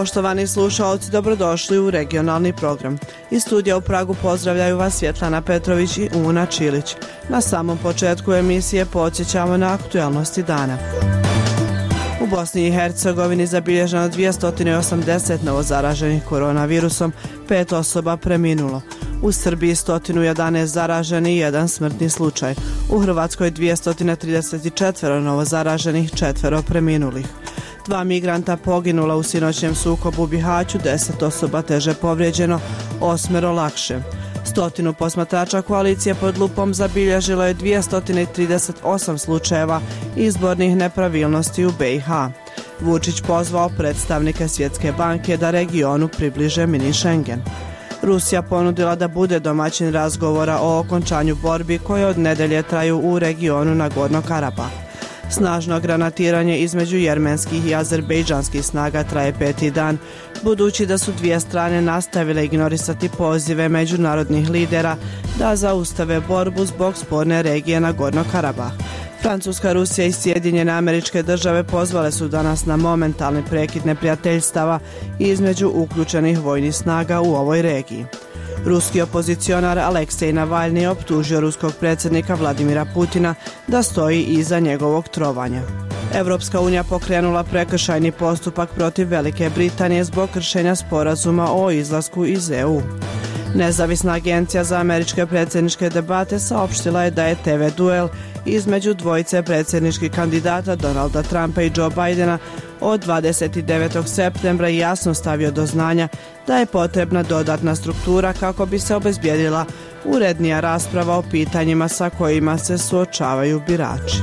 Poštovani slušaoci, dobrodošli u regionalni program. Iz studija u Pragu pozdravljaju vas Svjetlana Petrović i Una Čilić. Na samom početku emisije podsjećamo na aktualnosti dana. U Bosni i Hercegovini zabilježeno 280 novozaraženih koronavirusom, 5 osoba preminulo. U Srbiji 111 zaraženih i 1 smrtni slučaj. U Hrvatskoj 234 novozaraženih, 4 preminulih. 2 migranta poginula u sinoćnjem sukobu u Bihaću, 10 osoba teže povrijeđeno, 8 lakše. 100 posmatrača koalicije pod lupom zabilježilo je 238 slučajeva izbornih nepravilnosti u BiH. Vučić pozvao predstavnike Svjetske banke da regionu približe mini Schengen. Rusija ponudila da bude domaćin razgovora o okončanju borbi koje od nedelje traju u regionu Nagorno-Karabah. Snažno granatiranje između jermenskih i azerbejdžanskih snaga traje 5. dan, budući da su dvije strane nastavile ignorisati pozive međunarodnih lidera da zaustave borbu zbog sporne regije Nagorno-Karabah. Francuska, Rusija i Sjedinjene Američke Države pozvale su danas na momentalni prekid neprijateljstava između uključenih vojnih snaga u ovoj regiji. Ruski opozicionar Aleksej Navalni optužio ruskog predsjednika Vladimira Putina da stoji iza njegovog trovanja. Europska unija pokrenula prekršajni postupak protiv Velike Britanije zbog kršenja sporazuma o izlasku iz EU. Nezavisna agencija za američke predsjedničke debate saopštila je da je TV duel između dvojice predsjedničkih kandidata Donalda Trumpa i Joe Bidena od 29. septembra jasno stavio do znanja da je potrebna dodatna struktura kako bi se obezbijedila urednija rasprava o pitanjima sa kojima se suočavaju birači.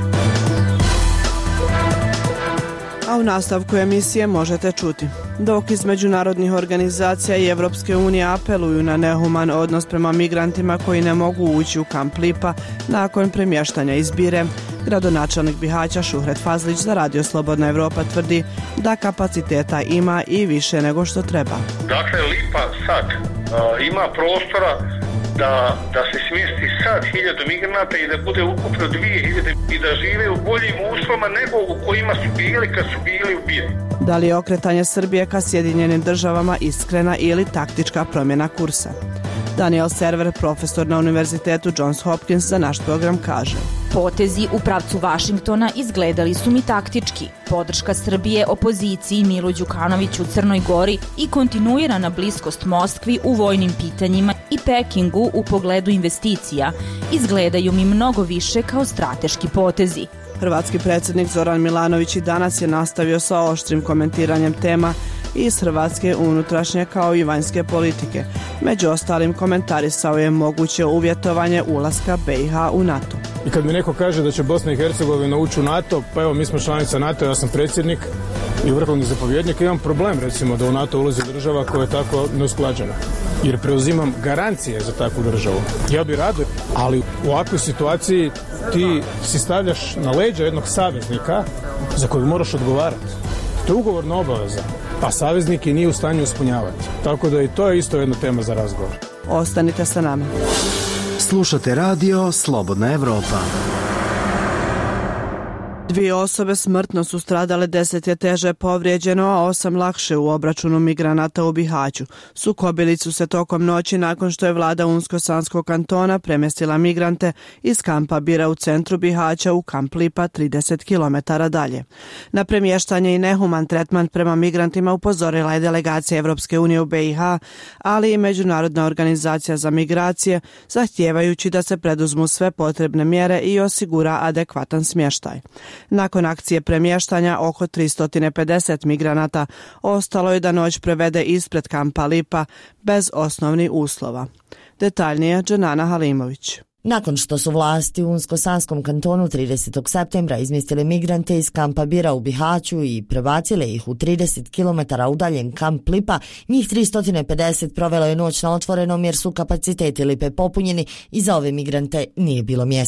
A u nastavku emisije možete čuti: dok iz međunarodnih organizacija i Evropske unije apeluju na nehuman odnos prema migrantima koji ne mogu ući u kamp Lipa nakon premještanja iz Bire, gradonačelnik Bihaća Šuhret Fazlić za Radio Slobodna Evropa tvrdi da kapaciteta ima i više nego što treba. Dakle, Lipa sad ima prostora da se smjesti sad 1000 migranata i da bude ukupno 2000 i da žive u boljim uslovima nego u kojima su bili kad su bili u Biri. Da li je okretanje Srbije ka Sjedinjenim Državama iskrena ili taktička promjena kursa? Daniel Server, profesor na Univerzitetu Johns Hopkins, za naš program kaže: potezi u pravcu Vašingtona izgledali su mi taktički. Podrška Srbije opoziciji Milu Đukanoviću u Crnoj Gori i kontinuirana bliskost Moskvi u vojnim pitanjima i Pekingu u pogledu investicija izgledaju mi mnogo više kao strateški potezi. Hrvatski predsjednik Zoran Milanović i danas je nastavio sa oštrim komentiranjem tema iz hrvatske unutrašnje kao i vanjske politike. Među ostalim komentarisao je moguće uvjetovanje ulaska BiH u NATO. I kad mi neko kaže da će Bosna i Hercegovina ući u NATO, pa evo mi smo članica NATO, ja sam predsjednik i vrhovni zapovjednik, imam problem recimo da u NATO ulazi država koja je tako neusklađena. Jer preuzimam garancije za takvu državu. Ja bi rado, ali u ovakvoj situaciji ti si stavljaš na leđa jednog saveznika za kojeg moraš odgovarati. To je ugovorna obaveza, a saveznik je nije u stanju ispunjavati. Tako da i to je isto jedna tema za razgovor. Ostanite sa nama. Slušate radio Slobodna Evropa. 2 osobe smrtno su stradale, 10 je teže povrijeđeno, a 8 lakše u obračunu migranata u Bihaću. Sukobili su se tokom noći nakon što je vlada Unsko-Sanskog kantona premjestila migrante iz kampa Bira u centru Bihaća u kamp Lipa 30 km dalje. Na premještanje i nehuman tretman prema migrantima upozorila je delegacija Evropske unije u BiH, ali i Međunarodna organizacija za migracije, zahtijevajući da se preduzmu sve potrebne mjere i osigura adekvatan smještaj. Nakon akcije premještanja oko 350 migranata ostalo je da noć prevede ispred kampa Lipa bez osnovnih uslova. Detaljnije Dženana Halimović. Nakon što su vlasti u Unsko-Sanskom kantonu 30. septembra izmjestile migrante iz kampa Bira u Bihaću i prebacile ih u 30 km udaljen kamp Lipa, njih 350 provelo je noć na otvorenom jer su kapaciteti Lipe popunjeni i za ove migrante nije bilo mjesta.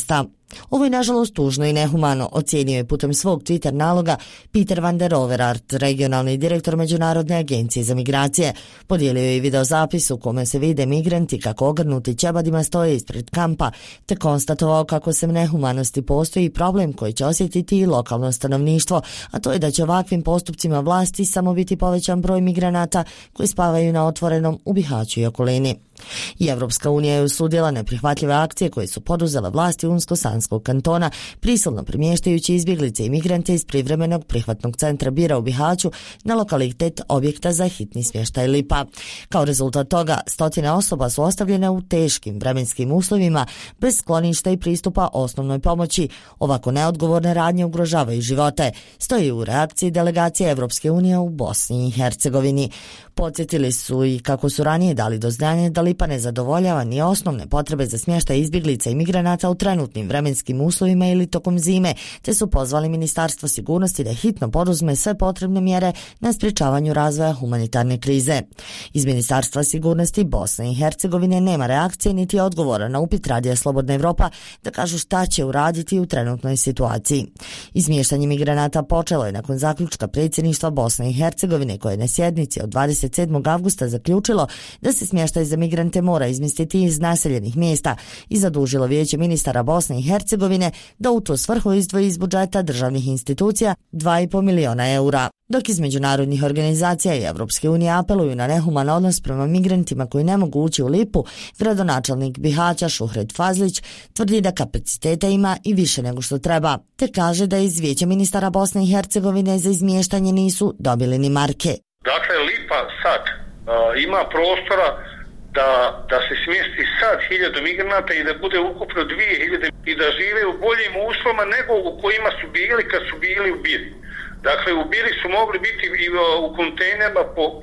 Ovo je nažalost tužno i nehumano, ocijenio je putem svog Twitter naloga Peter van der Overart, regionalni direktor Međunarodne agencije za migracije. Podijelio je i videozapis u kome se vide migranti kako ogrnuti ćebadima stoje ispred kampa, te konstatovao kako se nehumanosti postoji problem koji će osjetiti i lokalno stanovništvo, a to je da će ovakvim postupcima vlasti samo biti povećan broj migranata koji spavaju na otvorenom u Bihaću i okolini. I Evropska unija je osudila neprihvatljive akcije koje su poduzele vlasti Unsko-Sanskog kantona, prisilno premještajući izbjeglice i migrante iz privremenog prihvatnog centra Bira u Bihaću na lokalitet objekta za hitni smještaj Lipa. Kao rezultat toga, stotine osoba su ostavljene u teškim vremenskim uslovima, bez skloništa i pristupa osnovnoj pomoći. Ovako neodgovorne radnje ugrožavaju živote, stoji u reakciji delegacije Evropske unije u Bosni i Hercegovini. Podsjetili su i kako su ranije dali do znanja da Lipa ne zadovoljava ni osnovne potrebe za smještaj izbjeglica i migranata u trenutnim vremenskim uslovima ili tokom zime, te su pozvali Ministarstvo sigurnosti da hitno poduzme sve potrebne mjere na sprječavanju razvoja humanitarne krize. Iz Ministarstva sigurnosti Bosne i Hercegovine nema reakcije niti odgovora na upit Radija Slobodna Evropa da kažu šta će uraditi u trenutnoj situaciji. Izmještanje migranata počelo je nakon zaključka predsjedništva Bosne i Hercegovine koje je na sjednici od 27. avgusta zaključilo da se smještaj za migrante mora izmjestiti iz naseljenih mjesta i zadužilo Vijeće ministara Bosne i Hercegovine da u tu svrhu izdvoji iz budžeta državnih institucija 2,5 miliona eura. Dok iz međunarodnih organizacija i Evropske unije apeluju na nehuman odnos prema migrantima koji ne mogu ući u Lipu, gradonačelnik Bihaća Šuhret Fazlić tvrdi da kapaciteta ima i više nego što treba, te kaže da iz Vijeća ministara Bosne i Hercegovine za izmještanje nisu dobili ni marke. Dakle, Lipa sad ima prostora da se smjesti sad 1000 migranata i da bude ukupno 2000 i da žive u boljim uslovima nego u kojima su bili kad su bili u Biri. Dakle, u Biri su mogli biti i u kontejnerima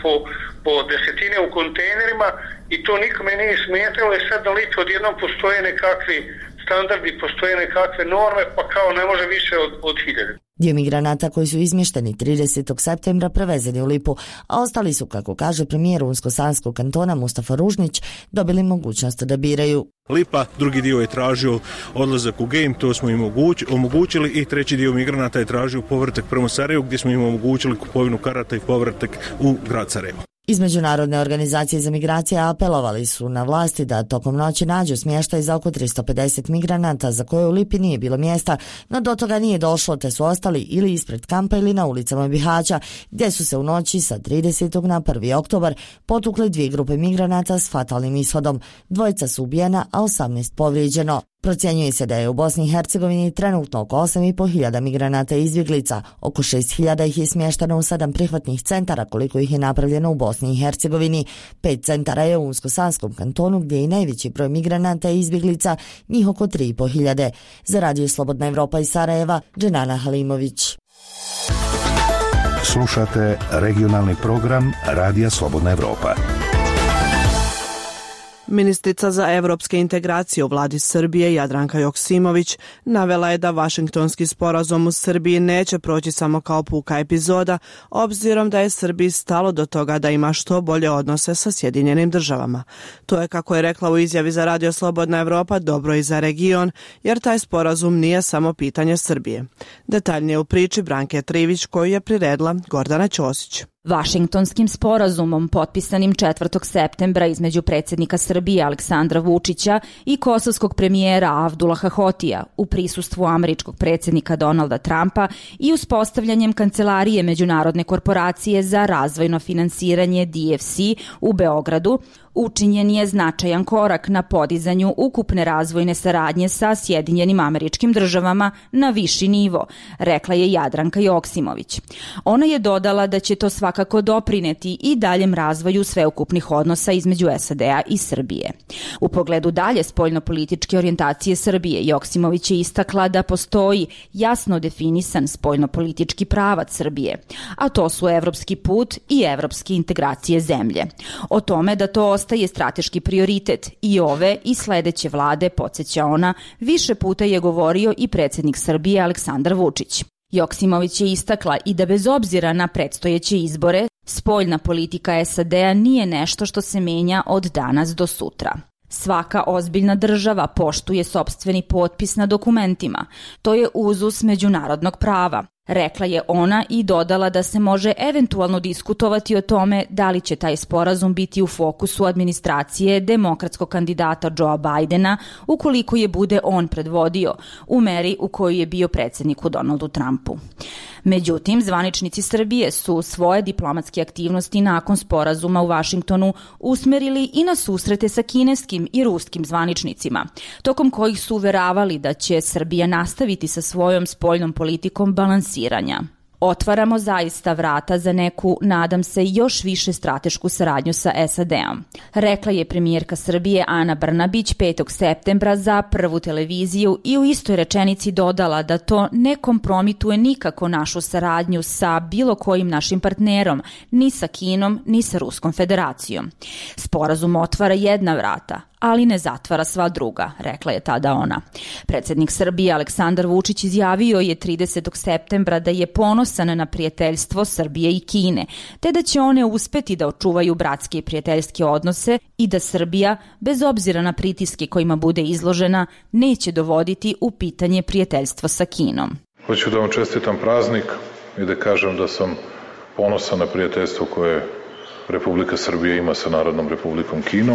po desetine u kontejnerima i to nikome nije smetalo. I sad na Lipi odjednom postoje nekakvi standardi, postoje nekakve norme, pa kao ne može više od 1000. Dio migranata koji su izmješteni 30. septembra prevezeni u Lipu, a ostali su, kako kaže premijer Unsko-Sanskog kantona Mustafa Ružnić, dobili mogućnost da biraju. Lipa, drugi dio je tražio odlazak u Gejm, to smo im omogućili, i treći dio migranata je tražio povratak prema Sarajevu, gdje smo im omogućili kupovinu karata i povratak u grad Sarajevo. Iz Međunarodne organizacije za migracije apelovali su na vlasti da tokom noći nađu smještaj za oko 350 migranata za koje u Lipi nije bilo mjesta, no do toga nije došlo, te su ostali ili ispred kampa ili na ulicama Bihaća, gdje su se u noći sa 30. na 1. oktobar potukle 2 grupe migranata s fatalnim ishodom. 2 su ubijena, a 18 povrijeđeno. Procjenjuje se da je u Bosni i Hercegovini trenutno oko 8.500 migranata i izbjeglica, oko 6.000 ih je smješteno u 7 prihvatnih centara koliko ih je napravljeno u Bosni i Hercegovini. 5 centara je u Unsko-Sanskom kantonu gdje je i najveći broj migranata i izbjeglica, njih oko 3.500. Za Radio Slobodna Evropa iz Sarajeva, Dženana Halimović. Slušate regionalni program Radija Slobodna Evropa. Ministrica za evropske integracije u vladi Srbije Jadranka Joksimović navela je da Vašingtonski sporazum u Srbiji neće proći samo kao puka epizoda, obzirom da je Srbiji stalo do toga da ima što bolje odnose sa Sjedinjenim državama. To je, kako je rekla u izjavi za Radio Slobodna Evropa, dobro i za region, jer taj sporazum nije samo pitanje Srbije. Detaljnije u priči Branke Trivić, koju je priredila Gordana Ćosić. Vašingtonskim sporazumom potpisanim 4. septembra između predsjednika Srbije Aleksandra Vučića i kosovskog premijera Avdulaha Hotija u prisustvu američkog predsjednika Donalda Trumpa i uspostavljanjem kancelarije Međunarodne korporacije za razvojno finansiranje DFC u Beogradu, učinjen je značajan korak na podizanju ukupne razvojne saradnje sa Sjedinjenim Američkim Državama na viši nivo, rekla je Jadranka Joksimović. Ona je dodala da će to svakako doprineti i daljem razvoju sveukupnih odnosa između SAD-a i Srbije. U pogledu dalje spoljnopolitičke orijentacije Srbije, Joksimović je istakla da postoji jasno definisan spoljnopolitički pravac Srbije, a to su evropski put i evropske integracije zemlje. O tome da to ostaje strateški prioritet i ove i sledeće vlade, podsjeća ona, više puta je govorio i predsjednik Srbije Aleksandar Vučić. Joksimović je istakla i da bez obzira na predstojeće izbore, spoljna politika SAD-a nije nešto što se menja od danas do sutra. Svaka ozbiljna država poštuje sopstveni potpis na dokumentima. To je uzus međunarodnog prava, rekla je ona i dodala da se može eventualno diskutovati o tome da li će taj sporazum biti u fokusu administracije demokratskog kandidata Joea Bidena ukoliko je bude on predvodio, u meri u kojoj je bio predsjedniku Donaldu Trumpu. Međutim, zvaničnici Srbije su svoje diplomatske aktivnosti nakon sporazuma u Vašingtonu usmerili i na susrete sa kineskim i ruskim zvaničnicima, tokom kojih su uveravali da će Srbija nastaviti sa svojom spoljnom politikom balansiranja. Otvaramo zaista vrata za neku, nadam se, još više stratešku saradnju sa SAD-om, rekla je premijerka Srbije Ana Brnabić 5. septembra za Prvu televiziju i u istoj rečenici dodala da to ne kompromituje nikako našu saradnju sa bilo kojim našim partnerom, ni sa Kinom, ni sa Ruskom federacijom. Sporazum otvara jedna vrata, ali ne zatvara sva druga, rekla je tada ona. Predsjednik Srbije Aleksandar Vučić izjavio je 30. septembra da je ponosan na prijateljstvo Srbije i Kine, te da će one uspeti da očuvaju bratske i prijateljske odnose i da Srbija, bez obzira na pritiske kojima bude izložena, neće dovoditi u pitanje prijateljstvo sa Kinom. Hoću da vam čestitam praznik i da kažem da sam ponosan na prijateljstvo koje Republika Srbija ima sa Narodnom Republikom Kinom.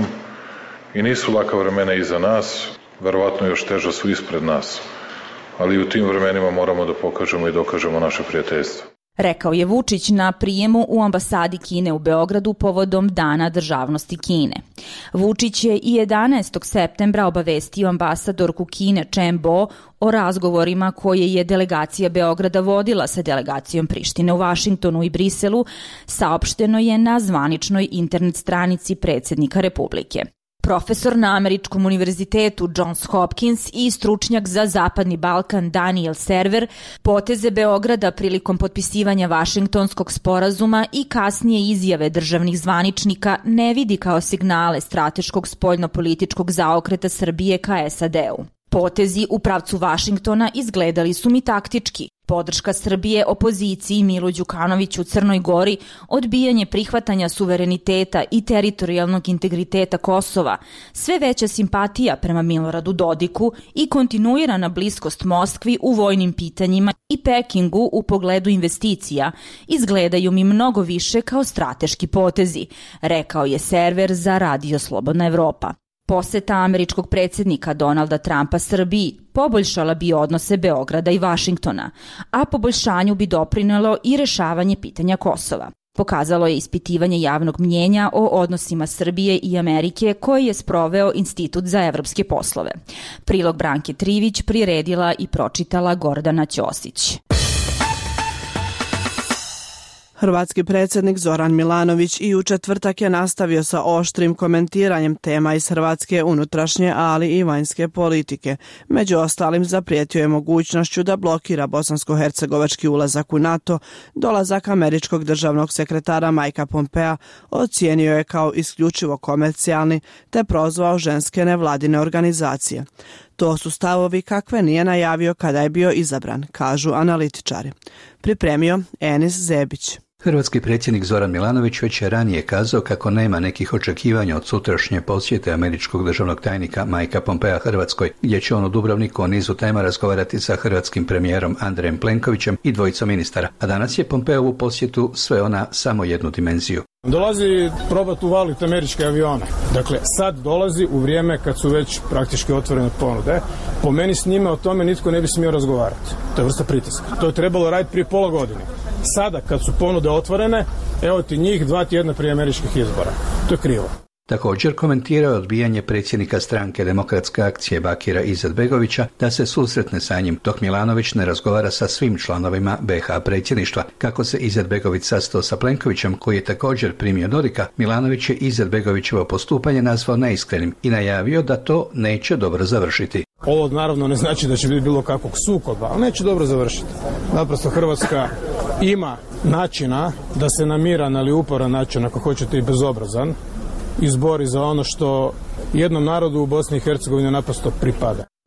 I nisu laka vremena iza nas, verovatno još teža su ispred nas, ali u tim vremenima moramo da pokažemo i dokažemo naše prijateljstvo. Rekao je Vučić na prijemu u ambasadi Kine u Beogradu povodom Dana državnosti Kine. Vučić je i 11. septembra obavestio ambasadorku Kine Chen Bo o razgovorima koje je delegacija Beograda vodila sa delegacijom Prištine u Vašingtonu i Briselu, saopšteno je na zvaničnoj internet stranici predsjednika Republike. Profesor na Američkom univerzitetu Johns Hopkins i stručnjak za Zapadni Balkan Daniel Server poteze Beograda prilikom potpisivanja Vašingtonskog sporazuma i kasnije izjave državnih zvaničnika ne vidi kao signale strateškog spoljnopolitičkog zaokreta Srbije ka SAD-u. Potezi u pravcu Vašingtona izgledali su mi taktički. Podrška Srbije opoziciji Milu Đukanoviću u Crnoj Gori, odbijanje prihvatanja suvereniteta i teritorijalnog integriteta Kosova, sve veća simpatija prema Miloradu Dodiku i kontinuirana bliskost Moskvi u vojnim pitanjima i Pekingu u pogledu investicija izgledaju mi mnogo više kao strateški potezi, rekao je Server za Radio Slobodna Evropa. Poseta američkog predsjednika Donalda Trumpa Srbiji poboljšala bi odnose Beograda i Vašingtona, a poboljšanju bi doprinelo i rešavanje pitanja Kosova. Pokazalo je ispitivanje javnog mnjenja o odnosima Srbije i Amerike koje je sproveo Institut za evropske poslove. Prilog Branke Trivić priredila i pročitala Gordana Ćosić. Hrvatski predsjednik Zoran Milanović i u četvrtak je nastavio sa oštrim komentiranjem tema iz hrvatske unutrašnje, ali i vanjske politike. Među ostalim zaprijetio je mogućnošću da blokira bosansko-hercegovački ulazak u NATO, dolazak američkog državnog sekretara Mikea Pompea ocijenio je kao isključivo komercijalni, te prozvao ženske nevladine organizacije. To su stavovi kakve nije najavio kada je bio izabran, kažu analitičari. Pripremio Enis Zebić. Hrvatski predsjednik Zoran Milanović već je ranije kazao kako nema nekih očekivanja od sutrašnje posjete američkog državnog tajnika Mikea Pompea Hrvatskoj, gdje će on u Dubrovniku o nizu tema razgovarati sa hrvatskim premijerom Andrejem Plenkovićem i dvojicom ministara, a danas je Pompeovu posjetu sve ona samo jednu dimenziju. Dolazi probati uvaliti američke avione. Dakle, sad dolazi u vrijeme kad su već praktički otvorene ponude. Po meni s njime o tome nitko ne bi smio razgovarati. To je vrsta pritiska. To je trebalo raditi prije pola godine. Sada kad su ponude otvorene, evo ti njih 2 tjedna prije američkih izbora. To je krivo. Također komentirao je odbijanje predsjednika stranke Demokratske akcije Bakira Izetbegovića da se susretne sa njim, dok Milanović ne razgovara sa svim članovima BiH predsjedništva. Kako se Izetbegović sastao sa Plenkovićem, koji je također primio Dodika, Milanović je Izetbegovićevo postupanje nazvao neiskrenim i najavio da to neće dobro završiti. Ovo naravno ne znači da će biti bilo kakvog sukoba, ali neće dobro završiti. Naprosto Hrvatska ima načina da se na miran, ali uporan način, ako hoćete i bezobrazan, izbori za ono što jednom narodu u Bosni i Hercegovini naprosto pripada.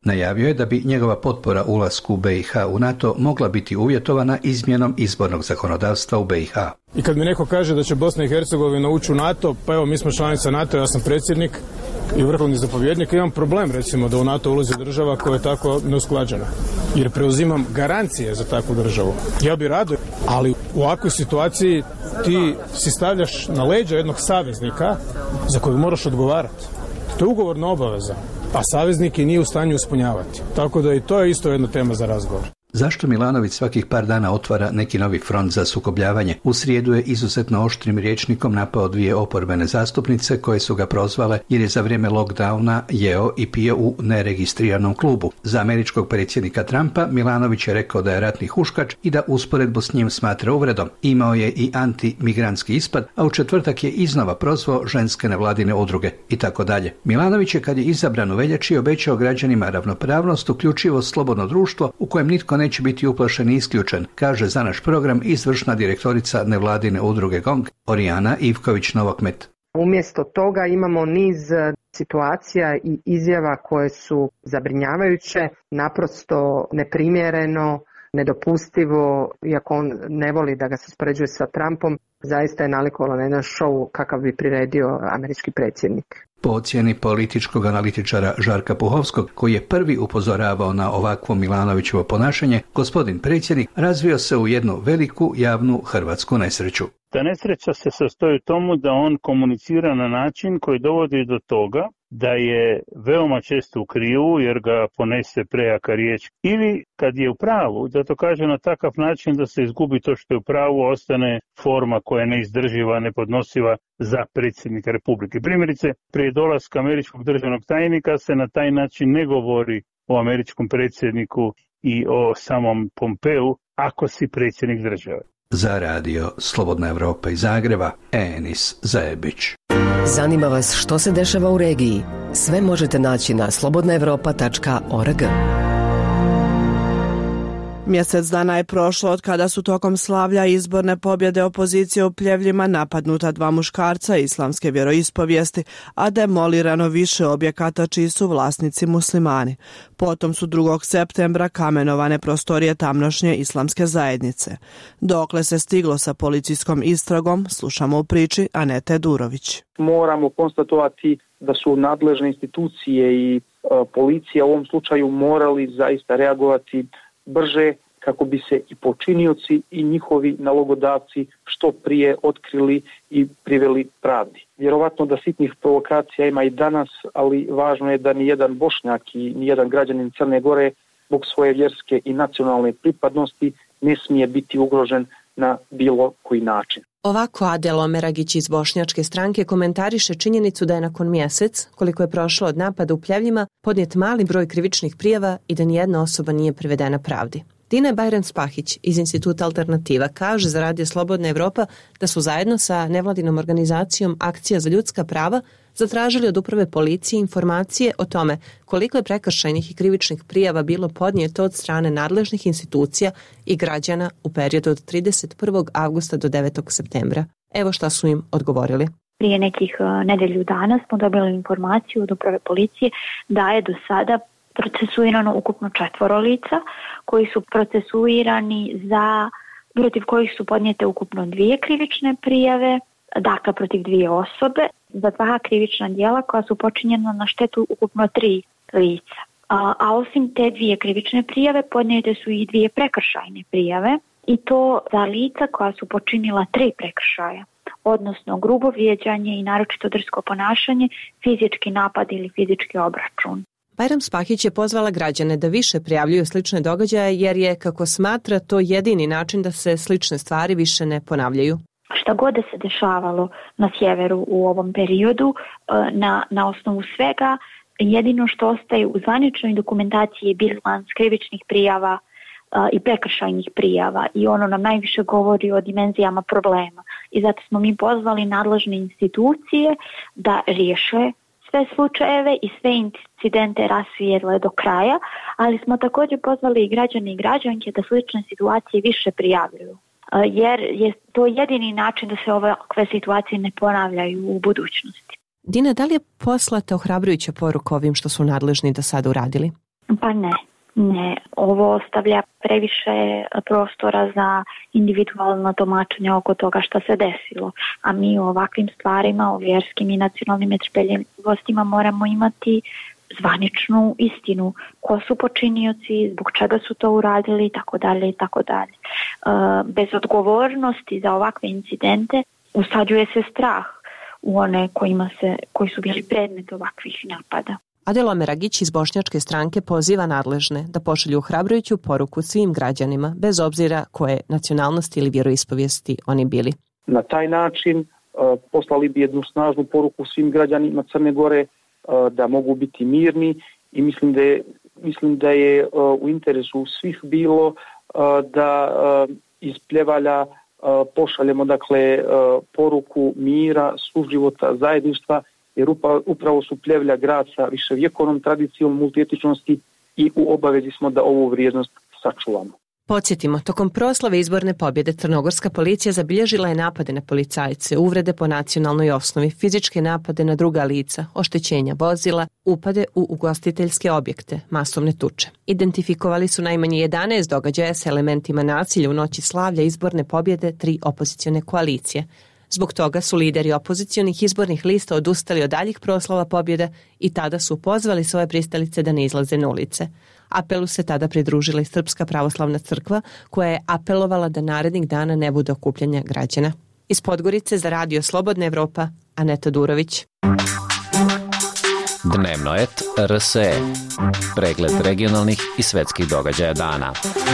Najavio je da bi njegova potpora ulasku BiH u NATO mogla biti uvjetovana izmjenom izbornog zakonodavstva u BiH. I kad mi neko kaže da će Bosna i Hercegovina ući u NATO, pa evo mi smo članica NATO, ja sam predsjednik i vrhovni zapovjednik, imam problem recimo da u NATO ulazi država koja je tako neusklađena. Jer preuzimam garancije za takvu državu. Ja bi rado, ali u ovakvoj situaciji ti si stavljaš na leđa jednog saveznika za kojeg moraš odgovarati. To je ugovorna obaveza, a saveznik je nije u stanju ispunjavati. Tako da i to je isto jedna tema za razgovor. Zašto Milanović svakih par dana otvara neki novi front za sukobljavanje? U srijedu je izuzetno oštrim rječnikom napao dvije oporbene zastupnice koje su ga prozvale jer je za vrijeme lockdowna jeo i pio u neregistriranom klubu. Za američkog predsjednika Trumpa Milanović je rekao da je ratni huškač i da usporedbu s njim smatra uvredom. Imao je i antimigrantski ispad, a u četvrtak je iznova prozvao ženske nevladine udruge i tako dalje. Milanović je kad je izabran u veljači obećao građanima ravnopravnost, uključivo slobodno društvo u kojem nitko neće biti uplašen i isključen, kaže za naš program izvršna direktorica nevladine udruge GONG, Orijana Ivković-Novokmet. Umjesto toga imamo niz situacija i izjava koje su zabrinjavajuće, naprosto neprimjereno, nedopustivo, iako on ne voli da ga se uspoređuje sa Trumpom, zaista je nalikovalo na jedan šou kakav bi priredio američki predsjednik. Po ocjeni političkog analitičara Žarka Puhovskog, koji je prvi upozoravao na ovakvo Milanovićevo ponašanje, gospodin predsjednik razvio se u jednu veliku javnu hrvatsku nesreću. Ta nesreća se sastoji u tomu da on komunicira na način koji dovodi do toga da je veoma često u krivu jer ga ponese prejaka riječ ili kad je u pravu da to kaže na takav način da se izgubi to što je u pravu, ostane forma koja je neizdrživa, nepodnosiva za predsjednika Republike. Primjerice, prije dolaska američkog državnog tajnika se na taj način ne govori o američkom predsjedniku i o samom Pompeu ako si predsjednik države. Za radio Slobodna Evropa iz Zagreba, Enis Zajebić. Zanima vas što se dešava u regiji? Sve možete naći na slobodnaevropa.org. Mjesec dana je prošlo od kada su tokom slavlja izborne pobjede opozicije u Pljevljima napadnuta dva muškarca islamske vjeroispovijesti, a demolirano više objekata čiji su vlasnici muslimani. Potom su 2. septembra kamenovane prostorije tamnošnje islamske zajednice. Dokle se stiglo sa policijskom istragom, slušamo u priči Anete Durović. Moramo konstatovati da su nadležne institucije i policija u ovom slučaju morali zaista reagovati brže kako bi se i počinioci i njihovi nalogodavci što prije otkrili i priveli pravdi. Vjerovatno da sitnih provokacija ima i danas, ali važno je da nijedan Bošnjak i nijedan građanin Crne Gore zbog svoje vjerske i nacionalne pripadnosti ne smije biti ugrožen na bilo koji način. Ovako Adel Omeragić iz Bošnjačke stranke komentariše činjenicu da je nakon mjesec, koliko je prošlo od napada u Pljevljima, podnijet mali broj krivičnih prijava i da nijedna osoba nije privedena pravdi. Dina Bajram-Spahić iz Instituta Alternativa kaže za Radio Slobodna Evropa da su zajedno sa nevladinom organizacijom Akcija za ljudska prava zatražili od uprave policije informacije o tome koliko je prekršajnih i krivičnih prijava bilo podnijeto od strane nadležnih institucija i građana u periodu od 31. avgusta do 9. septembra. Evo šta su im odgovorili. Prije nekih nedelju dana smo dobili informaciju od uprave policije da je do sada procesuirano ukupno 4 lica koji su procesuirani protiv kojih su podnijete ukupno 2 krivične prijave, dakle protiv 2 osobe, za 2 krivična djela koja su počinjena na štetu ukupno 3 lica. A osim te 2 krivične prijave podnijete su i 2 prekršajne prijave i to za lica koja su počinila 3 prekršaja, odnosno grubo vrijeđanje i naročito drsko ponašanje, fizički napad ili fizički obračun. Bajram-Spahić je pozvala građane da više prijavljuju slične događaje jer je, kako smatra, to jedini način da se slične stvari više ne ponavljaju. Šta god da se dešavalo na sjeveru u ovom periodu, na osnovu svega, jedino što ostaje u zvaničnoj dokumentaciji je bilans krivičnih prijava i prekršajnih prijava i ono nam najviše govori o dimenzijama problema. I zato smo mi pozvali nadležne institucije da riješe sve slučajeve i sve incidente rasvijetle do kraja, ali smo također pozvali i građane i građanke da slične situacije više prijavljuju, jer je to jedini način da se ovakve situacije ne ponavljaju u budućnosti. Dina, da li je poslata ohrabrujuća poruka ovim što su nadležni do sada uradili? Pa ne. Ovo ostavlja previše prostora za individualno tumačenje oko toga što se desilo. A mi u ovakvim stvarima, o vjerskim i nacionalnim netrpeljivosti moramo imati zvaničnu istinu. Ko su počinioci, zbog čega su to uradili itd. Bez odgovornosti za ovakve incidente usađuje se strah u one koji su bili predmet ovakvih napada. Adela Meragić iz Bošnjačke stranke poziva nadležne da pošalju ohrabrujuću poruku svim građanima, bez obzira koje nacionalnosti ili vjeroispovijesti oni bili. Na taj način poslali bi jednu snažnu poruku svim građanima Crne Gore da mogu biti mirni i mislim da je u interesu svih bilo da iz Pljevalja pošaljemo poruku mira, suživota, zajedništva, jer upravo su Pljevlja grad sa viševjekovnom tradicijom multietičnosti i u obavezi smo da ovu vrijednost sačuvamo. Podsjetimo, tokom proslave izborne pobjede crnogorska policija zabilježila je napade na policajce, uvrede po nacionalnoj osnovi, fizičke napade na druga lica, oštećenja vozila, upade u ugostiteljske objekte, masovne tuče. Identifikovali su najmanje 11 događaja s elementima nasilja u noći slavlja izborne pobjede 3 opozicione koalicije. Zbog toga su lideri opozicionih izbornih lista odustali od daljih proslava pobjede i tada su pozvali svoje pristalice da ne izlaze na ulice. Apelu se tada pridružila i Srpska pravoslavna crkva, koja je apelovala da narednih dana ne bude okupljanja građana. Iz Podgorice za Radio Slobodna Evropa, Aneta Durović. Dnevnoet RSE. Pregled regionalnih i svetskih događaja dana.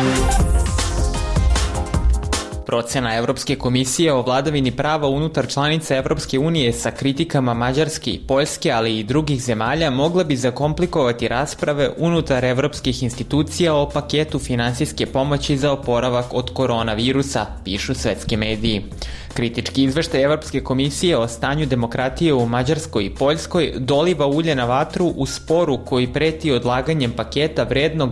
Procena Evropske komisije o vladavini prava unutar članica Evropske unije sa kritikama Mađarske, Poljske, ali i drugih zemalja mogla bi zakomplikovati rasprave unutar evropskih institucija o paketu finansijske pomoći za oporavak od koronavirusa, pišu svetski mediji. Kritički izveštaj Evropske komisije o stanju demokratije u Mađarskoj i Poljskoj doliva ulje na vatru u sporu koji preti odlaganjem paketa vrednog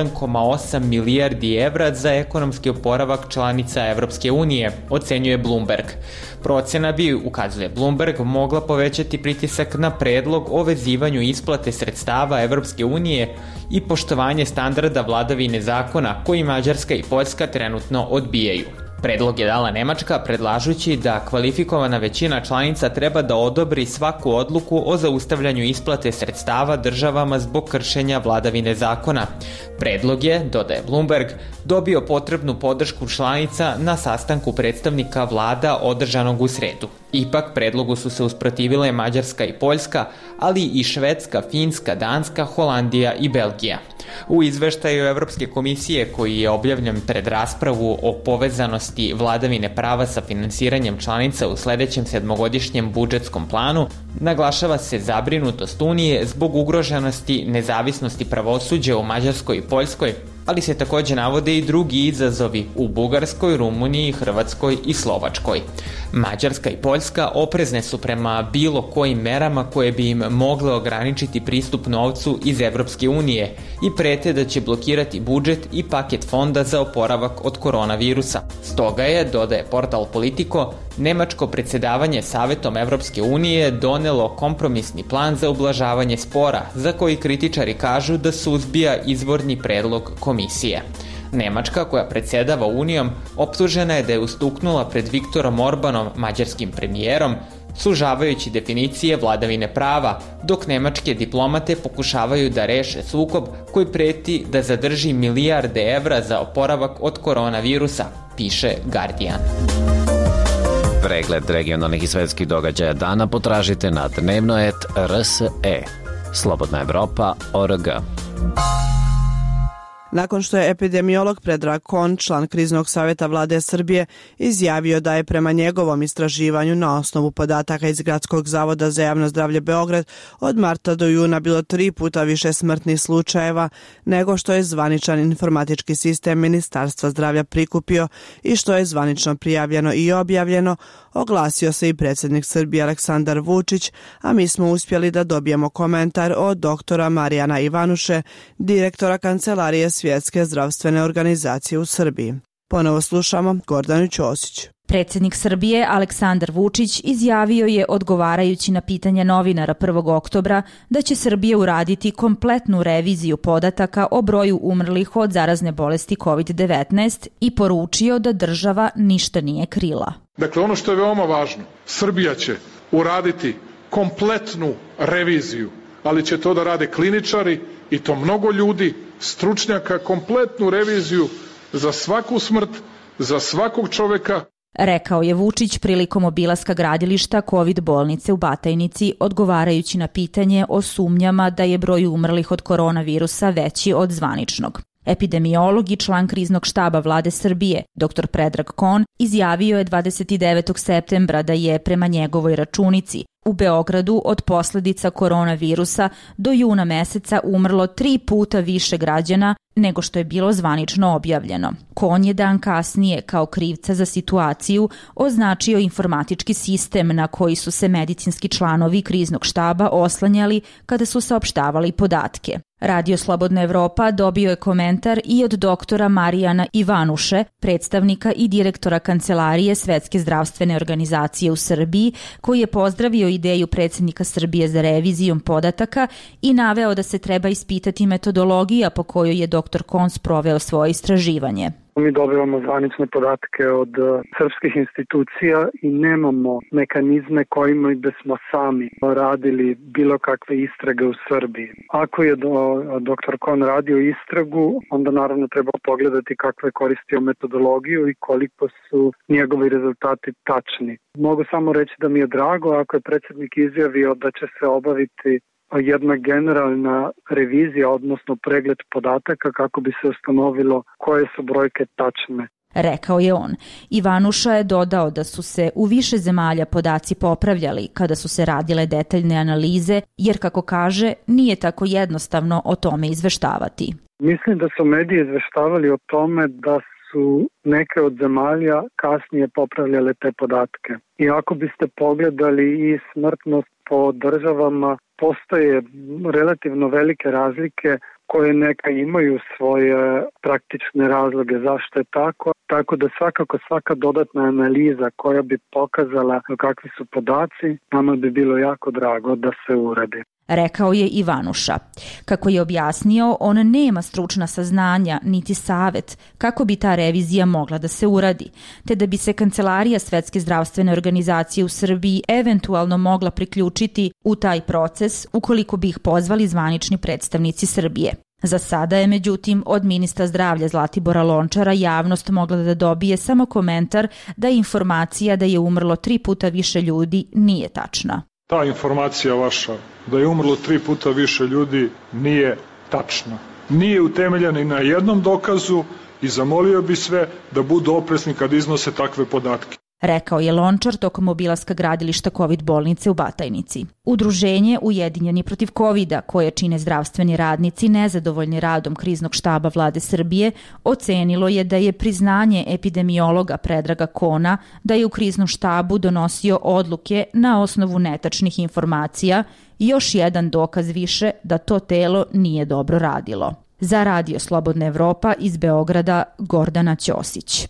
1,8 milijardi evra za ekonomski oporavak članica Evropske unije, ocenjuje Bloomberg. Procena bi, ukazuje Bloomberg, mogla povećati pritisak na predlog o vezivanju isplate sredstava Evropske unije i poštovanje standarda vladavine zakona koji Mađarska i Poljska trenutno odbijaju. Predlog je dala Nemačka predlažući da kvalifikovana većina članica treba da odobri svaku odluku o zaustavljanju isplate sredstava državama zbog kršenja vladavine zakona. Predlog je, dodaje Bloomberg, dobio potrebnu podršku članica na sastanku predstavnika vlada održanog u sredu. Ipak predlogu su se usprotivile Mađarska i Poljska, ali i Švedska, Finska, Danska, Holandija i Belgija. U izveštaju Evropske komisije koji je objavljen pred raspravu o povezanosti vladavine prava sa finansiranjem članica u sledećem 7-godišnjem budžetskom planu, naglašava se zabrinutost Unije zbog ugroženosti nezavisnosti pravosuđa u Mađarskoj i Poljskoj, ali se također navode i drugi izazovi u Bugarskoj, Rumuniji, Hrvatskoj i Slovačkoj. Mađarska i Poljska oprezne su prema bilo kojim merama koje bi im mogle ograničiti pristup novcu iz Evropske unije i prete da će blokirati budžet i paket fonda za oporavak od koronavirusa. Stoga je, dodaje portal Politico, nemačko predsjedavanje Savetom Evropske unije donelo kompromisni plan za ublažavanje spora, za koji kritičari kažu da suzbija izvorni predlog komisije. Nemačka, koja predsjedava Unijom, optužena je da je ustuknula pred Viktorom Orbanom, mađarskim premijerom, sužavajući definicije vladavine prava, dok nemačke diplomate pokušavaju da reše sukob koji preti da zadrži milijarde evra za oporavak od koronavirusa, piše Guardian. Pregled regionalnih i svetskih događaja dana potražite na Dnevnoet RSE. Slobodna Evropa.org. Nakon što je epidemiolog Predrag Kon, član kriznog savjeta vlade Srbije, izjavio da je prema njegovom istraživanju na osnovu podataka iz Gradskog zavoda za javno zdravlje Beograd od marta do juna bilo 3 puta više smrtnih slučajeva nego što je zvaničan informatički sistem Ministarstva zdravlja prikupio i što je zvanično prijavljeno i objavljeno, oglasio se i predsjednik Srbije Aleksandar Vučić, a mi smo uspjeli da dobijemo komentar od doktora Marijana Ivanuše, direktora Kancelarije Svjetske zdravstvene organizacije u Srbiji. Ponovo slušamo Gordanu Ćosić. Predsjednik Srbije Aleksandar Vučić izjavio je, odgovarajući na pitanja novinara 1. oktobra, da će Srbija uraditi kompletnu reviziju podataka o broju umrlih od zarazne bolesti COVID-19 i poručio da država ništa nije krila. Dakle, ono što je veoma važno, Srbija će uraditi kompletnu reviziju, ali će to da rade kliničari i to mnogo ljudi, stručnjaka, kompletnu reviziju za svaku smrt, za svakog čoveka. Rekao je Vučić prilikom obilaska gradilišta COVID bolnice u Batajnici, odgovarajući na pitanje o sumnjama da je broj umrlih od koronavirusa veći od zvaničnog. Epidemiolog i član kriznog štaba vlade Srbije, dr. Predrag Kon, izjavio je 29. septembra da je prema njegovoj računici u Beogradu od posledica koronavirusa do juna meseca umrlo 3 puta više građana nego što je bilo zvanično objavljeno. Kon je dan kasnije kao krivca za situaciju označio informatički sistem na koji su se medicinski članovi kriznog štaba oslanjali kada su saopštavali podatke. Radio Slobodna Evropa dobio je komentar i od doktora Marijana Ivanuše, predstavnika i direktora Kancelarije Svetske zdravstvene organizacije u Srbiji, koji je pozdravio ideju predsjednika Srbije za revizijom podataka i naveo da se treba ispitati metodologija po kojoj je dr. Kon sproveo svoje istraživanje. Mi dobivamo zvanične podatke od srpskih institucija i nemamo mekanizme kojima bismo sami radili bilo kakve istrage u Srbiji. Ako je dr. Kon radio istragu, onda naravno treba pogledati kakve je koristio metodologiju i koliko su njegovi rezultati tačni. Mogu samo reći da mi je drago ako je predsjednik izjavio da će se obaviti jedna generalna revizija, odnosno pregled podataka kako bi se ustanovilo koje su brojke tačne. Rekao je on. Ivanuša je dodao da su se u više zemalja podaci popravljali kada su se radile detaljne analize, jer kako kaže, nije tako jednostavno o tome izveštavati. Mislim da su mediji izveštavali o tome da su neke od zemalja kasnije popravljale te podatke. I ako biste pogledali i smrtnost po državama, postoje relativno velike razlike koje neka imaju svoje praktične razloge zašto je tako. Tako da svakako svaka dodatna analiza koja bi pokazala kakvi su podaci, nama bi bilo jako drago da se uradi. Rekao je Ivanuša. Kako je objasnio, on nema stručna saznanja niti savet kako bi ta revizija mogla da se uradi, te da bi se Kancelarija Svetske zdravstvene organizacije u Srbiji eventualno mogla priključiti u taj proces ukoliko bi ih pozvali zvanični predstavnici Srbije. Za sada je, međutim, od ministra zdravlja Zlatibora Lončara javnost mogla da dobije samo komentar da je informacija da je umrlo 3 puta više ljudi nije tačna. Ta informacija vaša da je umrlo 3 puta više ljudi nije tačna. Nije utemeljena ni na jednom dokazu i zamolio bi sve da budu oprezni kad iznose takve podatke. Rekao je Lončar tokom obilaska gradilišta COVID bolnice u Batajnici. Udruženje Ujedinjeni protiv COVID-a, koje čine zdravstveni radnici nezadovoljni radom kriznog štaba vlade Srbije, ocenilo je da je priznanje epidemiologa Predraga Kona da je u kriznom štabu donosio odluke na osnovu netačnih informacija još jedan dokaz više da to telo nije dobro radilo. Za Radio Slobodna Evropa iz Beograda, Gordana Ćosić.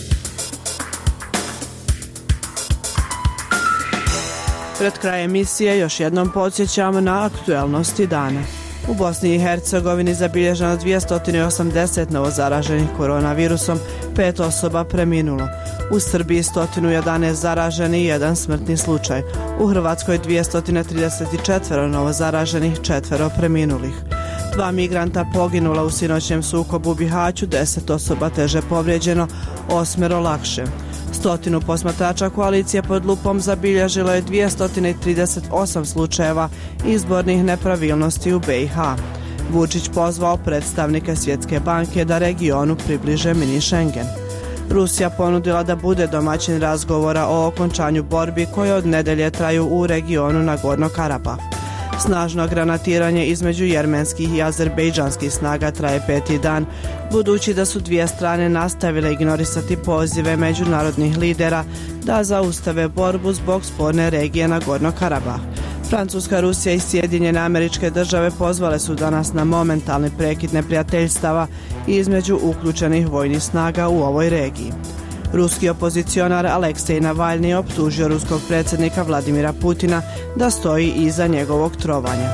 Pred kraj emisije još jednom podsjećamo na aktuelnosti dana. U Bosni i Hercegovini zabilježeno 280 novozaraženih koronavirusom, 5 osoba preminulo. U Srbiji 111 zaraženih i 1 smrtni slučaj. U Hrvatskoj 234 novozaraženih, 4 preminulih. 2 migranta poginula u sinoćnjem sukobu u Bihaću, 10 osoba teže povrijeđeno, 8 lakše. 100 posmatrača koalicije pod lupom zabilježilo je 238 slučajeva izbornih nepravilnosti u BiH. Vučić pozvao predstavnike Svjetske banke da regionu približe mini Schengen. Rusija ponudila da bude domaćin razgovora o okončanju borbi koje od nedelje traju u regionu Nagorno Karabah. Snažno granatiranje između jermenskih i azerbejdžanskih snaga traje 5. dan, budući da su dvije strane nastavile ignorisati pozive međunarodnih lidera da zaustave borbu zbog sporne regije Nagorno Karabah. Francuska, Rusija i Sjedinjene Američke Države pozvale su danas na momentalni prekid neprijateljstava između uključenih vojnih snaga u ovoj regiji. Ruski opozicionar Aleksej Navalni optužio ruskog predsjednika Vladimira Putina da stoji iza njegovog trovanja.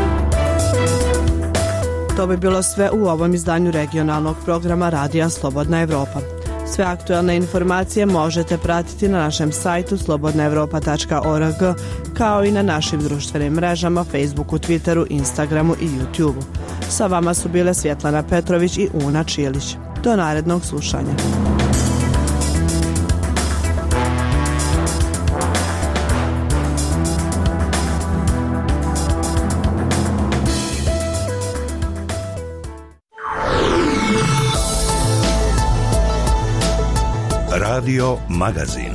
To bi bilo sve u ovom izdanju regionalnog programa Radija Slobodna Evropa. Sve aktualne informacije možete pratiti na našem sajtu slobodnaevropa.org, kao i na našim društvenim mrežama Facebooku, Twitteru, Instagramu i YouTubeu. Sa vama su bile Svjetlana Petrović i Una Čilić. Do narednog slušanja. Radio Magazin.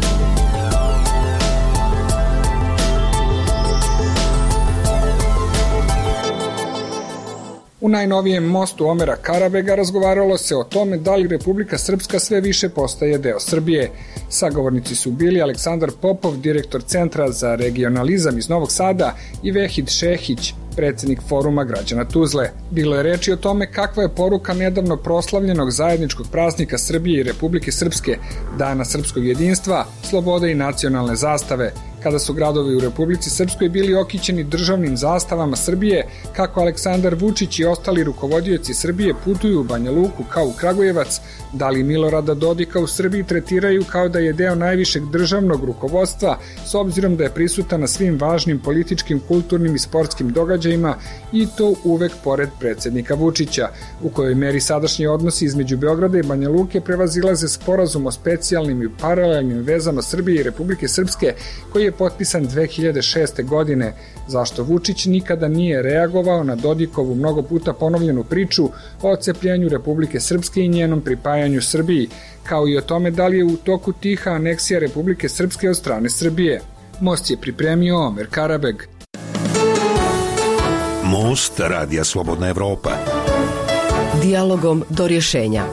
U najnovijem mostu Omera Karabega razgovaralo se o tome da li Republika Srpska sve više postaje deo Srbije. Sagovornici su bili Aleksandar Popov, direktor Centra za regionalizam iz Novog Sada, i Vehid Šehić, predsjednik Foruma građana Tuzle. Bilo je reči o tome kakva je poruka nedavno proslavljenog zajedničkog praznika Srbije i Republike Srpske, Dana srpskog jedinstva, slobode i nacionalne zastave, kada su gradovi u Republici Srpskoj bili okićeni državnim zastavama Srbije, kako Aleksandar Vučić i ostali rukovodioci Srbije putuju u Banja Luku kao u Kragujevac, da li Milorada Dodika u Srbiji tretiraju kao da je deo najvišeg državnog rukovodstva, s obzirom da je prisutan na svim važnim političkim, kulturnim i sportskim događajima, i to uvek pored predsjednika Vučića, u kojoj meri sadašnji odnosi između Beograda i Banja Luke prevazilaze sporazum o specijalnim i paralelnim vezama Srbije i Republike Srpske, koji je potpisan 2006. godine, zašto Vučić nikada nije reagovao na Dodikovu mnogo puta ponovljenu priču o odcepljenju Republike Srpske i njenom pripajanju Srbiji, kao i o tome da li je u toku tiha aneksija Republike Srpske od strane Srbije. Most je pripremio Omer Karabeg. Most Radija Slobodna Evropa. Dijalogom do rješenja.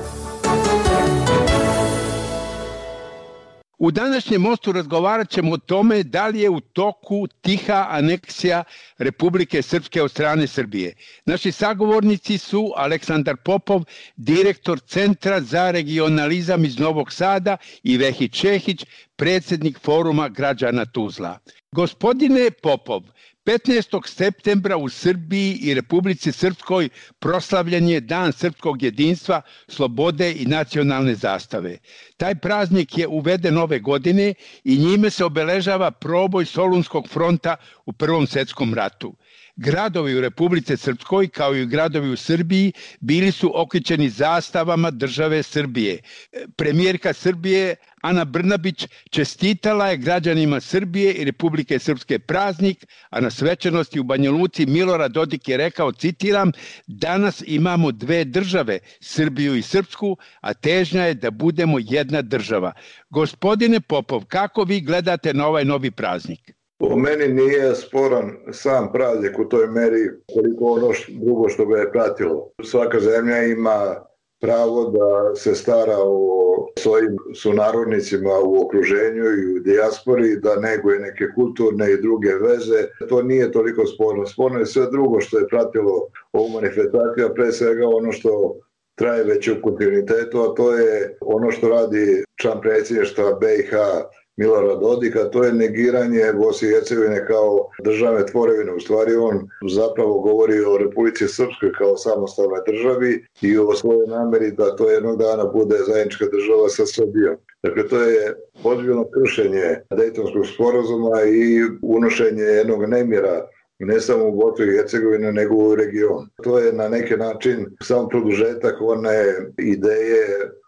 U današnjem mostu razgovarat ćemo o tome da li je u toku tiha aneksija Republike Srpske od strane Srbije. Naši sagovornici su Aleksandar Popov, direktor Centra za regionalizam iz Novog Sada, i Vehid Šehić, predsjednik Foruma građana Tuzla. Gospodine Popov, 15. septembra u Srbiji i Republici Srpskoj proslavljen je Dan srpskog jedinstva, slobode i nacionalne zastave. Taj praznik je uveden ove godine i njime se obeležava proboj Solunskog fronta u Prvom svjetskom ratu. Gradovi u Republici Srpskoj, kao i gradovi u Srbiji, bili su okrićeni zastavama države Srbije. Premijerka Srbije Ana Brnabić čestitala je građanima Srbije i Republike Srpske praznik, a na svečanosti u Banja Luci Milorad Dodik je rekao, citiram, danas imamo dve države, Srbiju i Srpsku, a težnja je da budemo jedna država. Gospodine Popov, kako vi gledate na ovaj novi praznik? Po meni nije sporan sam praznik u toj meri koliko ono drugo što ga je pratilo. Svaka zemlja ima pravo da se stara o svojim sunarodnicima u okruženju i u dijaspori, da neguje neke kulturne i druge veze. To nije toliko sporno. Sporno je sve drugo što je pratilo ovu manifestaciju, pre svega ono što traje već u kontinuitetu, a to je ono što radi član predsjedništva BiH Milorad Dodik, a to je negiranje Bosne i Hercegovine kao državne tvorevine. U stvari on zapravo govori o Republici Srpskoj kao samostalnoj državi i o svojoj nameri da to jednog dana bude zajednička država sa Srbijom. Dakle, to je ozbiljno kršenje Dejtonskog sporazuma i unošenje jednog nemira ne samo u Bosnu i Hercegovinu, nego u region. To je na neki način samo produžetak one ideje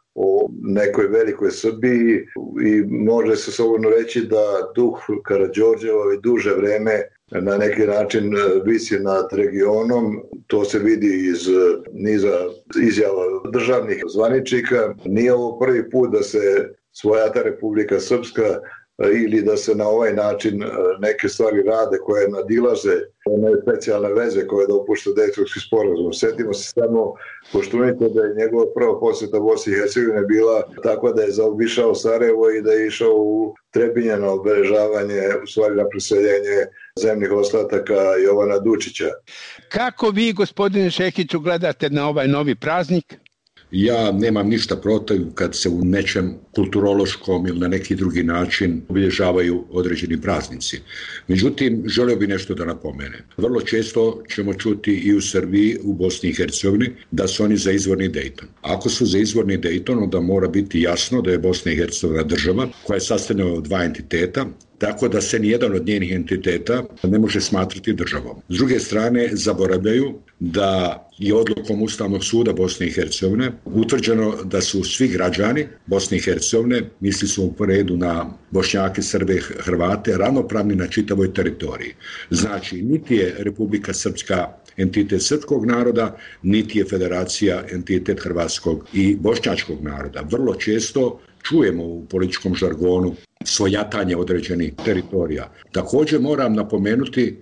o nekoj velikoj Srbiji i može se slobodno reći da duh Karađorđeva i duže vreme na neki način visi nad regionom. To se vidi iz niza izjava državnih zvaničnika. Nije ovo prvi put da se svojata Republika Srpska ili da se na ovaj način neke stvari rade koje nadilaze one specijalne veze koje dopušta Dejtonski sporazum. Sjetimo se samo Koštunice da je njegova prva posjeta Bosni i Hercegovine bila takva da je zaobišao Sarajevo i da je išao u Trebinje na obeležavanje, u stvari na preseljenje zemnih ostataka Jovana Dučića. Kako vi, gospodine Šehiću, gledate na ovaj novi praznik? Ja nemam ništa protiv kad se u nečem kulturološkom ili na neki drugi način obilježavaju određeni praznici. Međutim, želio bi nešto da napomene. Vrlo često ćemo čuti i u Srbiji, u Bosni i Hercegovini, da su oni za izvorni Dejton. Ako su za izvorni Dejton, onda mora biti jasno da je Bosna i Hercegovina država koja je sastavljena od dva entiteta, tako da se nijedan od njenih entiteta ne može smatrati državom. S druge strane, zaboravljaju da je odlukom Ustavnog suda Bosne i Hercegovine utvrđeno da su svi građani Bosne i Hercegovine, misli su u redu na Bošnjake, Srbe, Hrvate, ravnopravni na čitavoj teritoriji. Znači, niti je Republika Srpska entitet srpskog naroda, niti je federacija entitet hrvatskog i bošnjačkog naroda. Vrlo često čujemo u političkom žargonu svojatanje određenih teritorija. Također moram napomenuti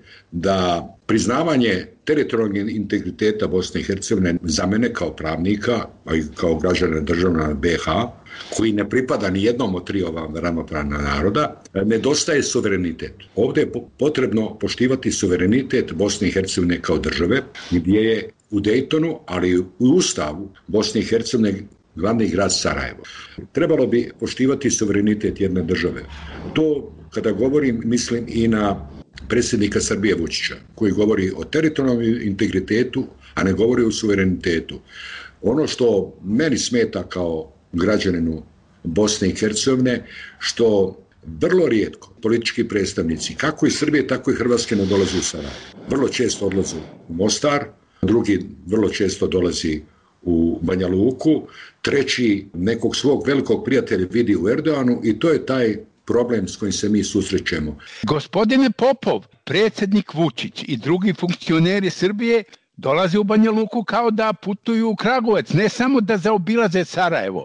da priznavanje teritorijalnog integriteta Bosne i Hercegovine za mene kao pravnika, a i kao građana državna BiH, koji ne pripada ni jednom od tri ova ravnopravna naroda, nedostaje suverenitet. Ovdje je potrebno poštivati suverenitet Bosne i Hercegovine kao države, gdje je u Dejtonu, ali i u Ustavu Bosne i Hercegovine glavni grad Sarajevo. Trebalo bi poštivati suverenitet jedne države. To, kada govorim, mislim i na predsjednika Srbije Vučića, koji govori o teritorijalnom integritetu, a ne govori o suverenitetu. Ono što meni smeta kao građaninu Bosne i Hercegovine, što vrlo rijetko politički predstavnici, kako iz Srbije, tako i Hrvatske, ne dolaze u Sarajevo. Vrlo često odlaze u Mostar, drugi vrlo često dolazi u Banja Luku, treći nekog svog velikog prijatelja vidi u Erdoganu i to je taj problem s kojim se mi susrećemo. Gospodine Popov, predsjednik Vučić i drugi funkcioneri Srbije dolaze u Banja Luku kao da putuju u Kragujevac, ne samo da zaobilaze Sarajevo,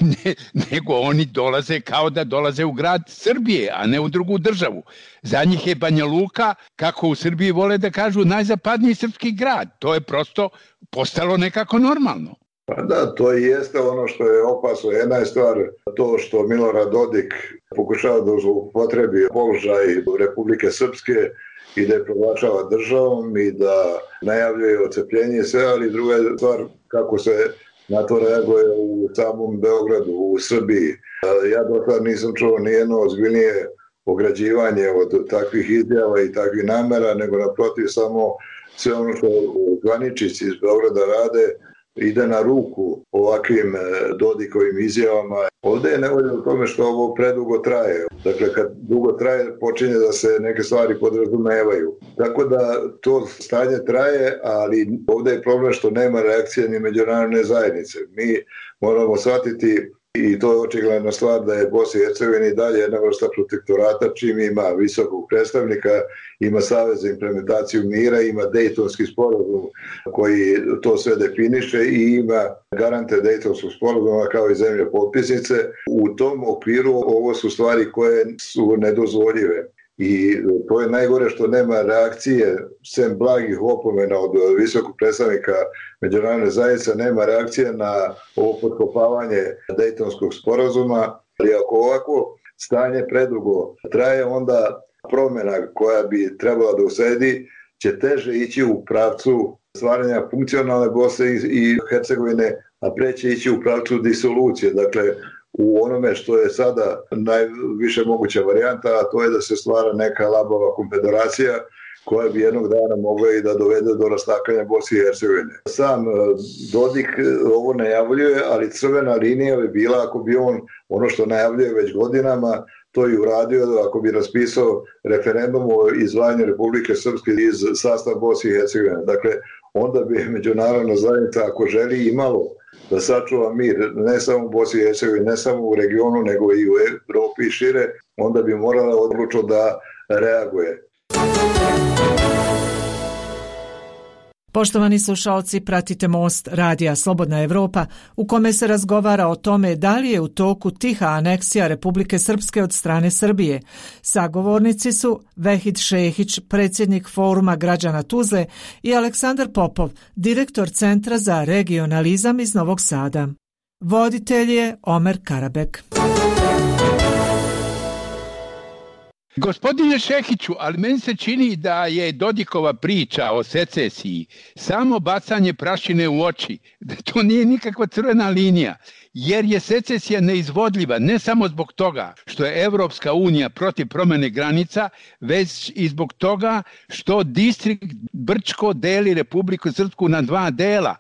nego oni dolaze kao da dolaze u grad Srbije, a ne u drugu državu. Za njih je Banja Luka, kako u Srbiji vole da kažu, najzapadniji srpski grad. To je prosto postalo nekako normalno. Pa da, to i jeste ono što je opasno. Jedna je stvar to što Milorad Dodik pokušava da upotrebi položaj Republike Srpske i da je proglašava državom i da najavljuje ocepljenje sve, ali druga je stvar kako se na to reaguje u samom Beogradu, u Srbiji. Ja do sada nisam čuo nijedno ozbiljnije ograđivanje od takvih izjava i takvih namera, nego naprotiv samo sve ono što zvaničnici iz Beograda rade ide na ruku ovakvim Dodikovim izjavama. Ovdje je nevolja u tome što ovo predugo traje. Dakle, kad dugo traje, počinje da se neke stvari podrazumevaju. Tako da to stanje traje, ali ovdje je problem što nema reakcije ni međunarodne zajednice. Mi moramo shvatiti, i to je očigledna stvar, da je Bosna i Hercegovina i dalje jedna vrsta protektorata, čim ima visokog predstavnika, ima Savez za implementaciju mira, ima Dejtonski sporazum koji to sve definiše i ima garante Dejtonskog sporazuma kao i zemlje potpisnice. U tom okviru ovo su stvari koje su nedozvoljive. I to je najgore što nema reakcije, sem blagih opomena od visokog predstavnika međunarodne zajednice, nema reakcije na ovo potkopavanje Dejtonskog sporazuma. Ali ako ovako stanje predugo traje, onda promjena koja bi trebala da usledi će teže ići u pravcu stvaranja funkcionalne Bosne i Hercegovine, a preće ići u pravcu disolucije. Dakle, u onome što je sada najviše moguća varijanta, a to je da se stvara neka labava konfederacija koja bi jednog dana mogla i da dovede do rastakanja Bosne i Hercegovine. Sam Dodik ovo najavljuje, ali crvena linija bi bila ako bi on ono što najavljuje već godinama to i uradio, ako bi raspisao referendum o izdvajanju Republike Srpske iz sastava Bosne i Hercegovine. Dakle, onda bi međunarodna zajednica, ako želi, imalo da sačuva mir ne samo u Bosni i Hercegovini, ne samo u regionu, nego i u Evropi i šire, onda bi morala odlučno da reaguje. Poštovani slušalci, pratite Most radija Slobodna Evropa, u kome se razgovara o tome da li je u toku tiha aneksija Republike Srpske od strane Srbije. Sagovornici su Vehid Šehić, predsjednik Foruma građana Tuzle, i Aleksandar Popov, direktor Centra za regionalizam iz Novog Sada. Voditelj je Omer Karabek. Gospodine Šehiću, ali meni se čini da je Dodikova priča o secesiji samo bacanje prašine u oči, da to nije nikakva crvena linija, jer je secesija neizvodljiva ne samo zbog toga što je Evropska unija protiv promene granica, već i zbog toga što distrikt Brčko deli Republiku Srpsku na dva dela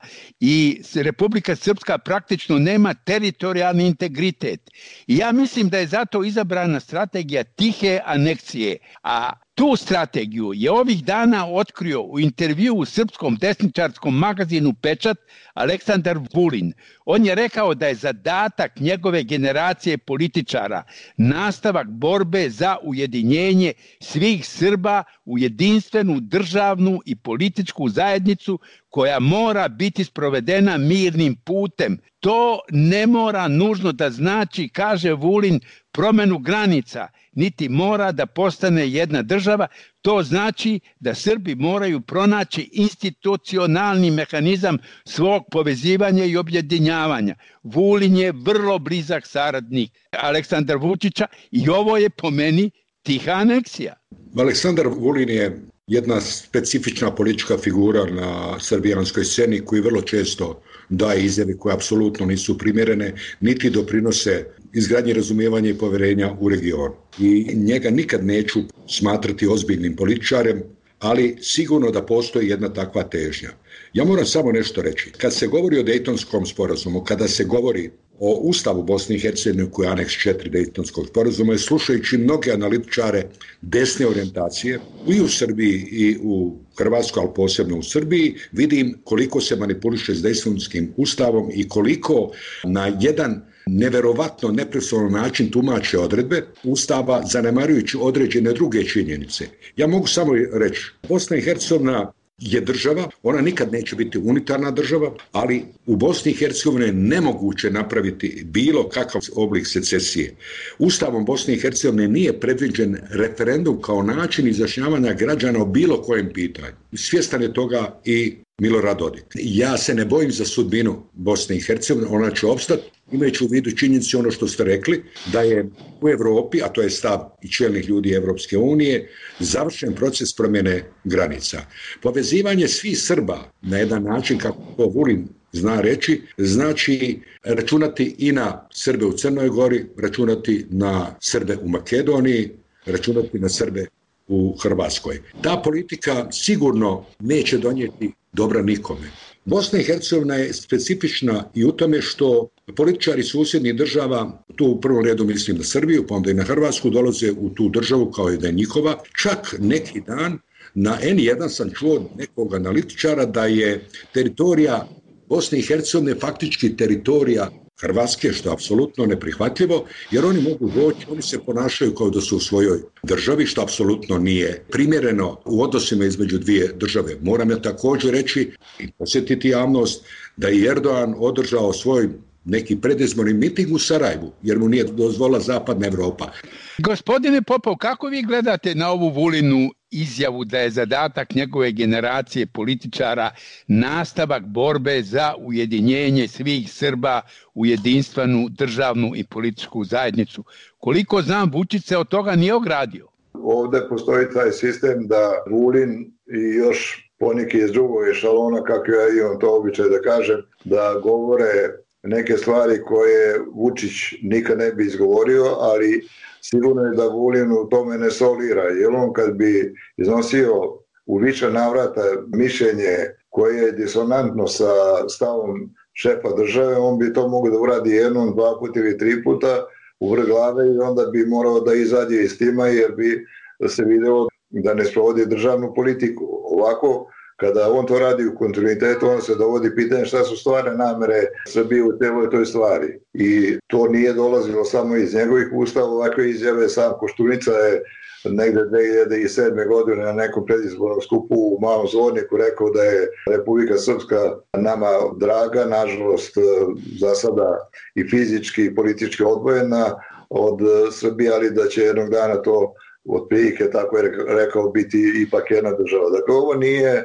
i Republika Srpska praktično nema teritorijalni integritet. I ja mislim da je zato izabrana strategija tihe aneksije, a tu strategiju je ovih dana otkrio u intervju u srpskom desničarskom magazinu Pečat Aleksandar Vulin. On je rekao da je zadatak njegove generacije političara nastavak borbe za ujedinjenje svih Srba u jedinstvenu državnu i političku zajednicu koja mora biti sprovedena mirnim putem. To ne mora nužno da znači, kaže Vulin, promenu granica, niti mora da postane jedna država. To znači da Srbi moraju pronaći institucionalni mehanizam svog povezivanja i objedinjavanja. Vulin je vrlo blizak saradnik Aleksandra Vučića i ovo je po meni tiha aneksija. Aleksandar Vulin je jedna specifična politička figura na srbijanskoj sceni koji vrlo često daje izjave koje apsolutno nisu primjerene, niti doprinose izgradnji razumijevanja i poverenja u regionu. I njega nikad neću smatrati ozbiljnim političarem, ali sigurno da postoji jedna takva težnja. Ja moram samo nešto reći. Kad se govori o Dejtonskom sporazumu, kada se govori o Ustavu Bosne i Hercegovine koji je aneks 4 Dejtonskog sporazuma, slušajući mnoge analitičare desne orijentacije i u Srbiji i u Hrvatskoj, ali posebno u Srbiji, vidim koliko se manipuliše s Dejtonskim ustavom i koliko na jedan neverovatno neprofesionalan način tumače odredbe Ustava, zanemarujući određene druge činjenice. Ja mogu samo reći, Bosna i Hercegovina je država, ona nikad neće biti unitarna država, ali u Bosni i Hercegovini je nemoguće napraviti bilo kakav oblik secesije. Ustavom Bosne i Hercegovine nije predviđen referendum kao način izjašnjavanja građana o bilo kojem pitanju. Svjestan je toga i Milorad Dodik. Ja se ne bojim za sudbinu Bosne i Hercegovine, ona će opstati, imajući u vidu činjenici ono što ste rekli, da je u Evropi, a to je stav i čelnih ljudi Evropske unije, završen proces promjene granica. Povezivanje svih Srba na jedan način, kako to Vulin zna reći, znači računati i na Srbe u Crnoj Gori, računati na Srbe u Makedoniji, računati na Srbe u Hrvatskoj. Ta politika sigurno neće donijeti dobra nikome. Bosna i Hercegovina je specifična i u tome što političari susjednih država, tu u prvom redu mislim na Srbiju, pa onda i na Hrvatsku, dolaze u tu državu kao i da je njihova. Čak neki dan na N1 sam čuo od nekog analitičara da je teritorija Bosne i Hercegovine faktički teritorija Hrvatske, što je apsolutno neprihvatljivo, jer oni mogu doći, oni se ponašaju kao da su u svojoj državi, što apsolutno nije primjereno u odnosima između dvije države. Moram ja također reći i posjetiti javnost da je Erdogan održao svoj neki predizborni miting u Sarajevu, jer mu nije dozvolila Zapadna Evropa. Gospodine Popov, kako vi gledate na ovu Vulinu izjavu da je zadatak njegove generacije političara nastavak borbe za ujedinjenje svih Srba u jedinstvenu državnu i političku zajednicu? Koliko znam, Vučić se od toga nije ogradio. Ovde postoji taj sistem da Vulin i još poneki iz drugog ešalona, kako ja imam to običaj da kažem, da govore neke stvari koje Vučić nikad ne bi izgovorio, ali sigurno je da Vulin u tome ne solira, jer on kad bi iznosio u više navrata mišljenje koje je disonantno sa stavom šefa države, on bi to mogao da uradi jednom, dva puta ili tri puta u vrh glave i onda bi morao da izađe iz tima jer bi se video da ne sprovodi državnu politiku. Ovako, kada on to radi u kontinuitetu, on se dovodi pitanje šta su stvarne namere Srbije u celoj toj stvari. I to nije dolazilo samo iz njegovih usta, ovakve izjave. Sam Koštunica je negde 2007. godine na nekom predizbornom skupu u Malom Zvorniku rekao da je Republika Srpska nama draga, nažalost za sada i fizički i politički odvojena od Srbije, ali da će jednog dana to otprilike, tako je rekao, biti ipak jedna država. Dakle, ovo nije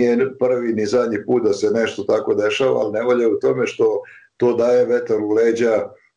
prvi ni zadnji put da se nešto tako dešava, ali ne valja u tome što to daje vetar u leđa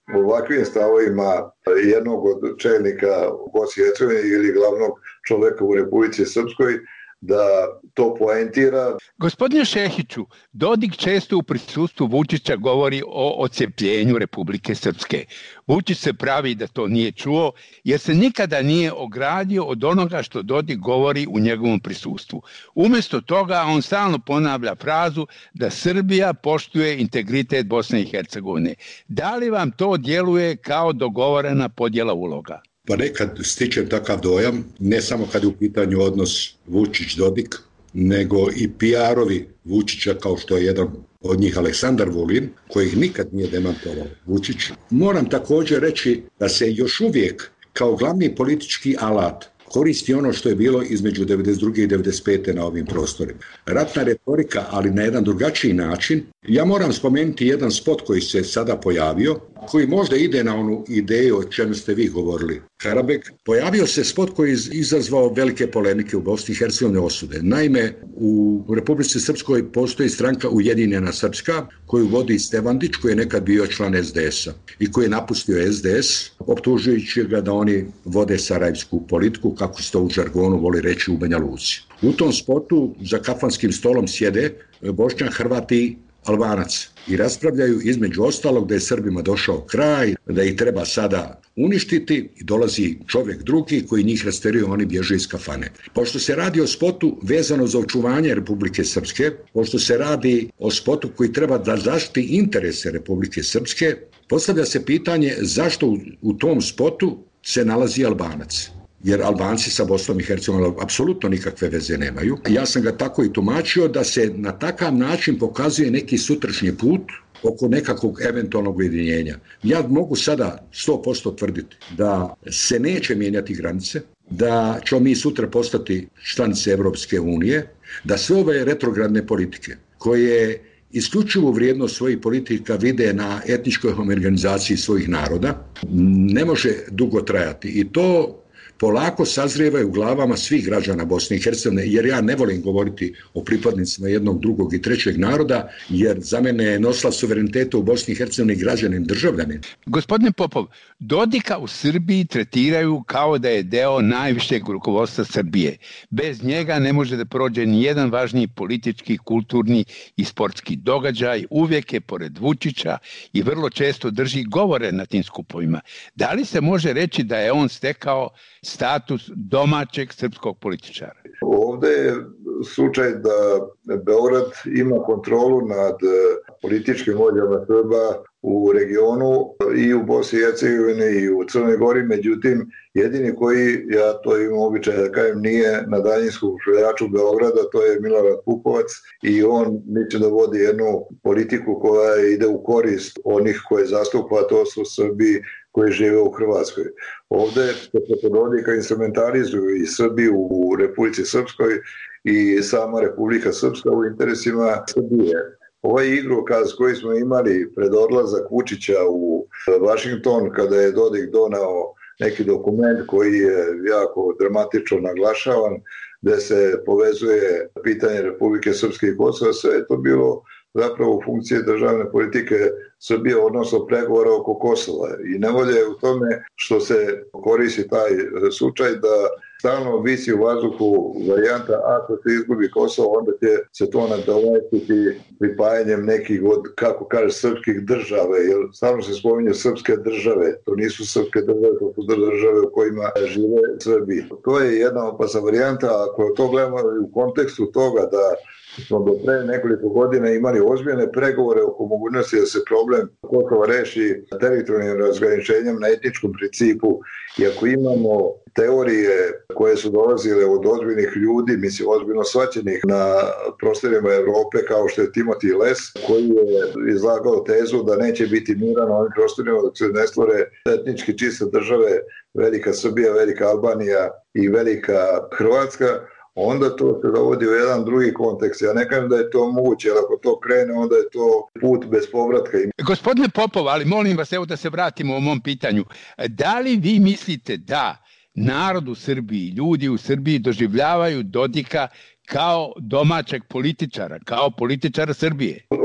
ovakvim stavovima jednog od čelnika u Bosni i Hercegovini ili glavnog čoveka u Republici Srpskoj da to poentira. Gospodine Šehiću, Dodik često u prisustvu Vučića govori o odcepljenju Republike Srpske. Vučić se pravi da to nije čuo, jer se nikada nije ogradio od onoga što Dodik govori u njegovom prisustvu. Umjesto toga on stalno ponavlja frazu da Srbija poštuje integritet Bosne i Hercegovine. Da li vam to djeluje kao dogovorena podjela uloga? Pa nekad stičem takav dojam, ne samo kad je u pitanju odnos Vučić-Dodik, nego i PR-ovi Vučića, kao što je jedan od njih Aleksandar Vulin, kojih nikad nije demantovao Vučić. Moram također reći da se još uvijek kao glavni politički alat koristi ono što je bilo između 92. i 95. na ovim prostorima. Ratna retorika, ali na jedan drugačiji način. Ja moram spomenuti jedan spot koji se sada pojavio, koji možda ide na onu ideju o čemu ste vi govorili. Karabek, pojavio se spot koji je izazvao velike polemike u Bosni i Hercegovini osude. Naime, u Republici Srpskoj postoji stranka Ujedinjena Srpska, koju vodi Stevandić, koji je nekad bio član SDS-a i koji je napustio SDS, optužujući ga da oni vode sarajevsku politiku, kako se to u žargonu voli reći u Banja Luci. U tom spotu za kafanskim stolom sjede Bošnjak, Hrvat i Albanac i raspravljaju između ostalog da je Srbima došao kraj, da ih treba sada uništiti i dolazi čovjek drugi koji njih rasterio, oni bježe iz kafane. Pošto se radi o spotu vezano za očuvanje Republike Srpske, pošto se radi o spotu koji treba da zaštiti interese Republike Srpske, postavlja se pitanje zašto u tom spotu se nalazi Albanac. Jer Albanci sa Bosnom i Hercegovinom apsolutno nikakve veze nemaju. Ja sam ga tako i tumačio da se na takav način pokazuje neki sutrašnji put oko nekakvog eventualnog ujedinjenja. Ja mogu sada 100% tvrditi da se neće mijenjati granice, da ćemo mi sutra postati članice Evropske unije, da sve ove retrogradne politike koje isključivu vrijednost svojih politika vide na etničkoj homogenizaciji svojih naroda, ne može dugo trajati. I to polako sazrijevaju u glavama svih građana Bosne i Hercegovine, jer ja ne volim govoriti o pripadnicima jednog, drugog i trećeg naroda, jer za mene je nosila suvereniteta u Bosni i Hercegovini građanin državljanin. Gospodine Popov, Dodika u Srbiji tretiraju kao da je deo najvišeg rukovodstva Srbije. Bez njega ne može da prođe ni jedan važniji politički, kulturni i sportski događaj, uvijek je pored Vučića i vrlo često drži govore na tim skupovima. Da li se može reći da je on stekao status domaćeg srpskog političara? Ovdje je slučaj da Beograd ima kontrolu nad političkim vođama Srba u regionu i u Bosni i Hercegovini i u Crnoj Gori, međutim jedini koji, ja to imam običaj da kažem, nije na daljinskom šveljaču Beograda, to je Milorad Pupovac i on misli da vodi jednu politiku koja ide u korist onih koje zastupa, to su Srbi koji žive u Hrvatskoj. Ovdje se preko Dodika instrumentalizuju i Srbi u Republici Srpskoj i sama Republika Srpska u interesima Srbije. Ovaj igrokaz koji smo imali pred odlazak Vučića u Washington, kada je Dodik donao neki dokument koji je jako dramatično naglašavan, gde se povezuje pitanje Republike Srpske i Kosova, sve je to bilo zapravo u funkciji državne politike Srbije, odnosno pregovora oko Kosova. I nevolja je u tome što se koristi taj slučaj da stalno visi u vazduhu varijanta ako se izgubi Kosovo, onda će se to nadomestiti pripajanjem nekih od, kako kaže, srpskih države, jer stalno se spominju srpske države, to nisu srpske države, to su države u kojima žive Srbi. To je jedna opasna varijanta, ako to gledamo u kontekstu toga da smo do pre nekoliko godina imali ozbiljne pregovore oko mogućnosti da se problem Kosova reši teritorijalnim razgraničenjem na etničkom principu. I ako imamo teorije koje su dolazile od ozbiljnih ljudi, mislim ozbiljno shvaćenih na prostorima Evrope, kao što je Timothy Les, koji je izlagao tezu da neće biti mira na ovim prostorima dok se ne stvore etnički čiste države, Velika Srbija, Velika Albanija i Velika Hrvatska, onda to se dovodi u jedan drugi kontekst. Ja ne kažem da je to moguće, ali ako to krene, onda je to put bez povratka. Gospodine Popov, ali molim vas, evo da se vratimo u mom pitanju. Da li vi mislite da narod u Srbiji, ljudi u Srbiji doživljavaju Dodika kao domaćeg političara, kao političara Srbije? On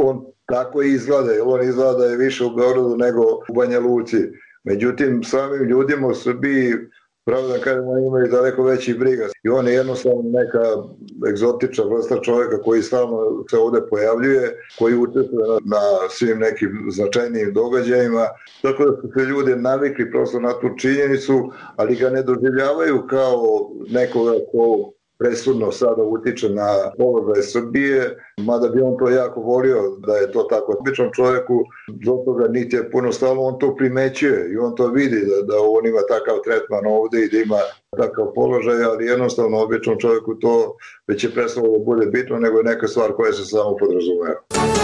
tako izgleda, jer on izgleda da je više u Beogradu nego u Banja Luci. Međutim, samim ljudima u Srbiji, pravo da kažemo, oni imaju daleko veći briga. I on je jednostavno neka egzotična vrsta čovjeka koji stalno se ovde pojavljuje, koji učestvuje na svim nekim značajnijim događajima. Tako da su se ljudi navikli prosto na tu činjenicu, ali ga ne doživljavaju kao nekoga ko presudno sada utiče na položaj Srbije, mada bi on to jako volio da je to tako. Običnom čovjeku do toga niti je puno stalo, on to primećuje i on to vidi da on ima takav tretman ovde i da ima takav položaj, ali jednostavno običnom čovjeku to već je prestalo da bude bitno, nego je neka stvar koja se samo podrazumeva.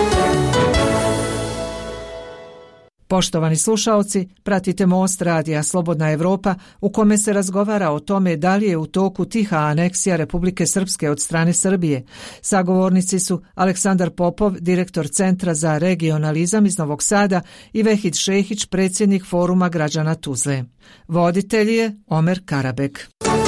Poštovani slušaoci, pratite Most radija Slobodna Evropa u kome se razgovara o tome da li je u toku tiha aneksija Republike Srpske od strane Srbije. Sagovornici su Aleksandar Popov, direktor Centra za regionalizam iz Novog Sada i Vehid Šehić, predsjednik Foruma građana Tuzle. Voditelj je Omer Karabek.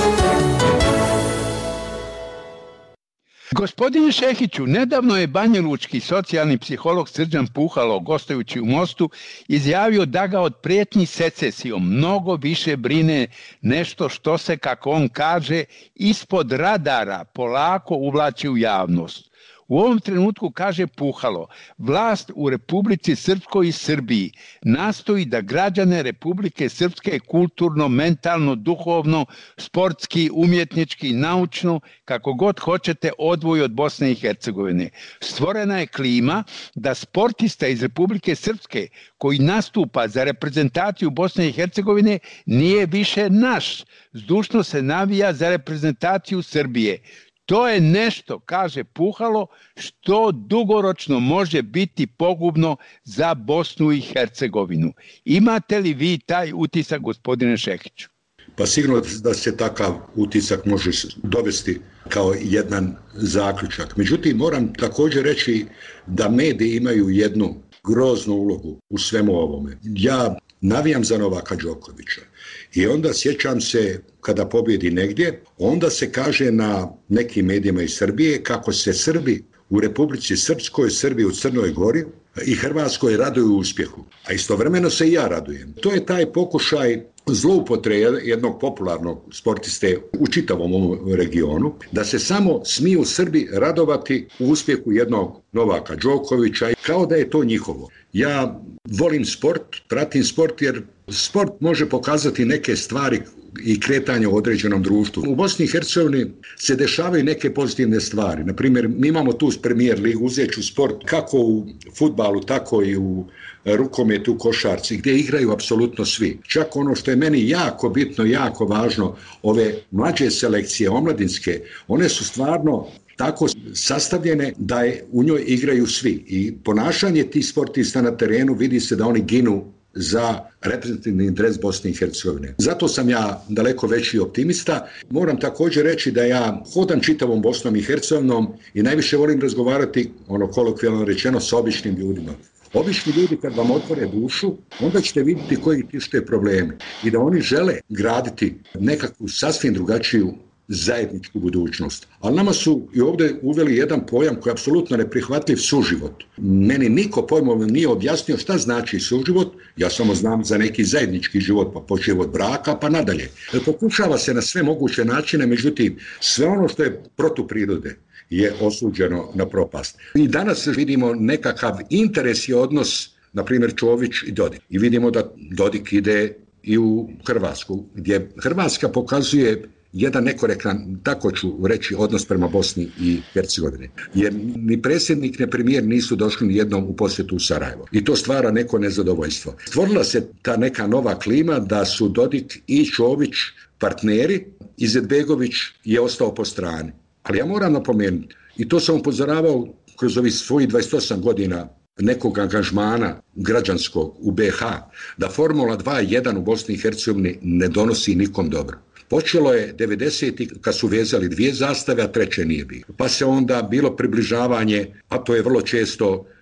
Gospodine Šehiću, nedavno je banjalučki socijalni psiholog Srđan Puhalo, gostujući u Mostu, izjavio da ga od prijetnji secesijom mnogo više brine nešto što se, kako on kaže, ispod radara polako uvlači u javnost. U ovom trenutku, kaže Puhalo, vlast u Republici Srpskoj i Srbiji nastoji da građane Republike Srpske kulturno, mentalno, duhovno, sportski, umjetnički, naučno, kako god hoćete, odvoji od Bosne i Hercegovine. Stvorena je klima da sportista iz Republike Srpske koji nastupa za reprezentaciju Bosne i Hercegovine nije više naš, zdušno se navija za reprezentaciju Srbije. To je nešto, kaže Puhalo, što dugoročno može biti pogubno za Bosnu i Hercegovinu. Imate li vi taj utisak, gospodine Šehiću? Pa sigurno da se takav utisak može dovesti kao jedan zaključak. Međutim, moram također reći da mediji imaju jednu groznu ulogu u svemu ovome. Ja navijam za Novaka Đokovića i onda sjećam se kada pobjedi negdje, onda se kaže na nekim medijima iz Srbije kako se Srbi u Republici Srpskoj, Srbi u Crnoj Gori i Hrvatskoj raduju uspjehu. A istovremeno se i ja radujem. To je taj pokušaj zloupotrebe jednog popularnog sportiste u čitavom ovom regionu, da se samo smiju Srbi radovati u uspjehu jednog Novaka Đokovića, kao da je to njihovo. Ja volim sport, pratim sport jer sport može pokazati neke stvari i kretanje u određenom društvu. U Bosni i Hercegovini se dešavaju neke pozitivne stvari. Naprimjer, mi imamo tu Premier ligu, uzet ću sport kako u fudbalu, tako i u rukometu, košarci, gdje igraju apsolutno svi. Čak ono što je meni jako bitno, jako važno, ove mlađe selekcije, omladinske, one su stvarno tako sastavljene da u njoj igraju svi. I ponašanje tih sportista na terenu vidi se da oni ginu za reprezentativni interes Bosne i Hercegovine. Zato sam ja daleko veći optimista. Moram također reći da ja hodam čitavom Bosnom i Hercegovinom i najviše volim razgovarati, kolokvijalno rečeno, sa običnim ljudima. Obični ljudi kad vam otvore dušu, onda ćete vidjeti koji tište problemi i da oni žele graditi nekakvu sasvim drugačiju zajedničku budućnost. Ali nama su i ovdje uveli jedan pojam koji je apsolutno neprihvatljiv, suživot. Meni niko pojmom nije objasnio šta znači suživot, ja samo znam za neki zajednički život, pa počev od braka pa nadalje. Pokušava se na sve moguće načine, međutim sve ono što je protuprirode je osuđeno na propast. I danas vidimo nekakav interes i odnos, na primjer Čović i Dodik. I vidimo da Dodik ide i u Hrvatsku, gdje Hrvatska pokazuje jedan nekorektan, tako ću reći, odnos prema Bosni i Hercegovini. Jer ni predsjednik, ni premijer nisu došli ni jednom u posjetu u Sarajevo. I to stvara neko nezadovoljstvo. Stvorila se ta neka nova klima da su Dodik i Čović partneri, Izetbegović je ostao po strani. Ali ja moram napomenuti, i to sam upozoravao kroz ovih svojih 28 godina nekog angažmana građanskog u BiH, da Formula 2.1 u Bosni i Hercegovini ne donosi nikom dobro. Počelo je 90-ih kad su vezali dvije zastave, a treće nije bilo. Pa se onda bilo približavanje, a to je vrlo često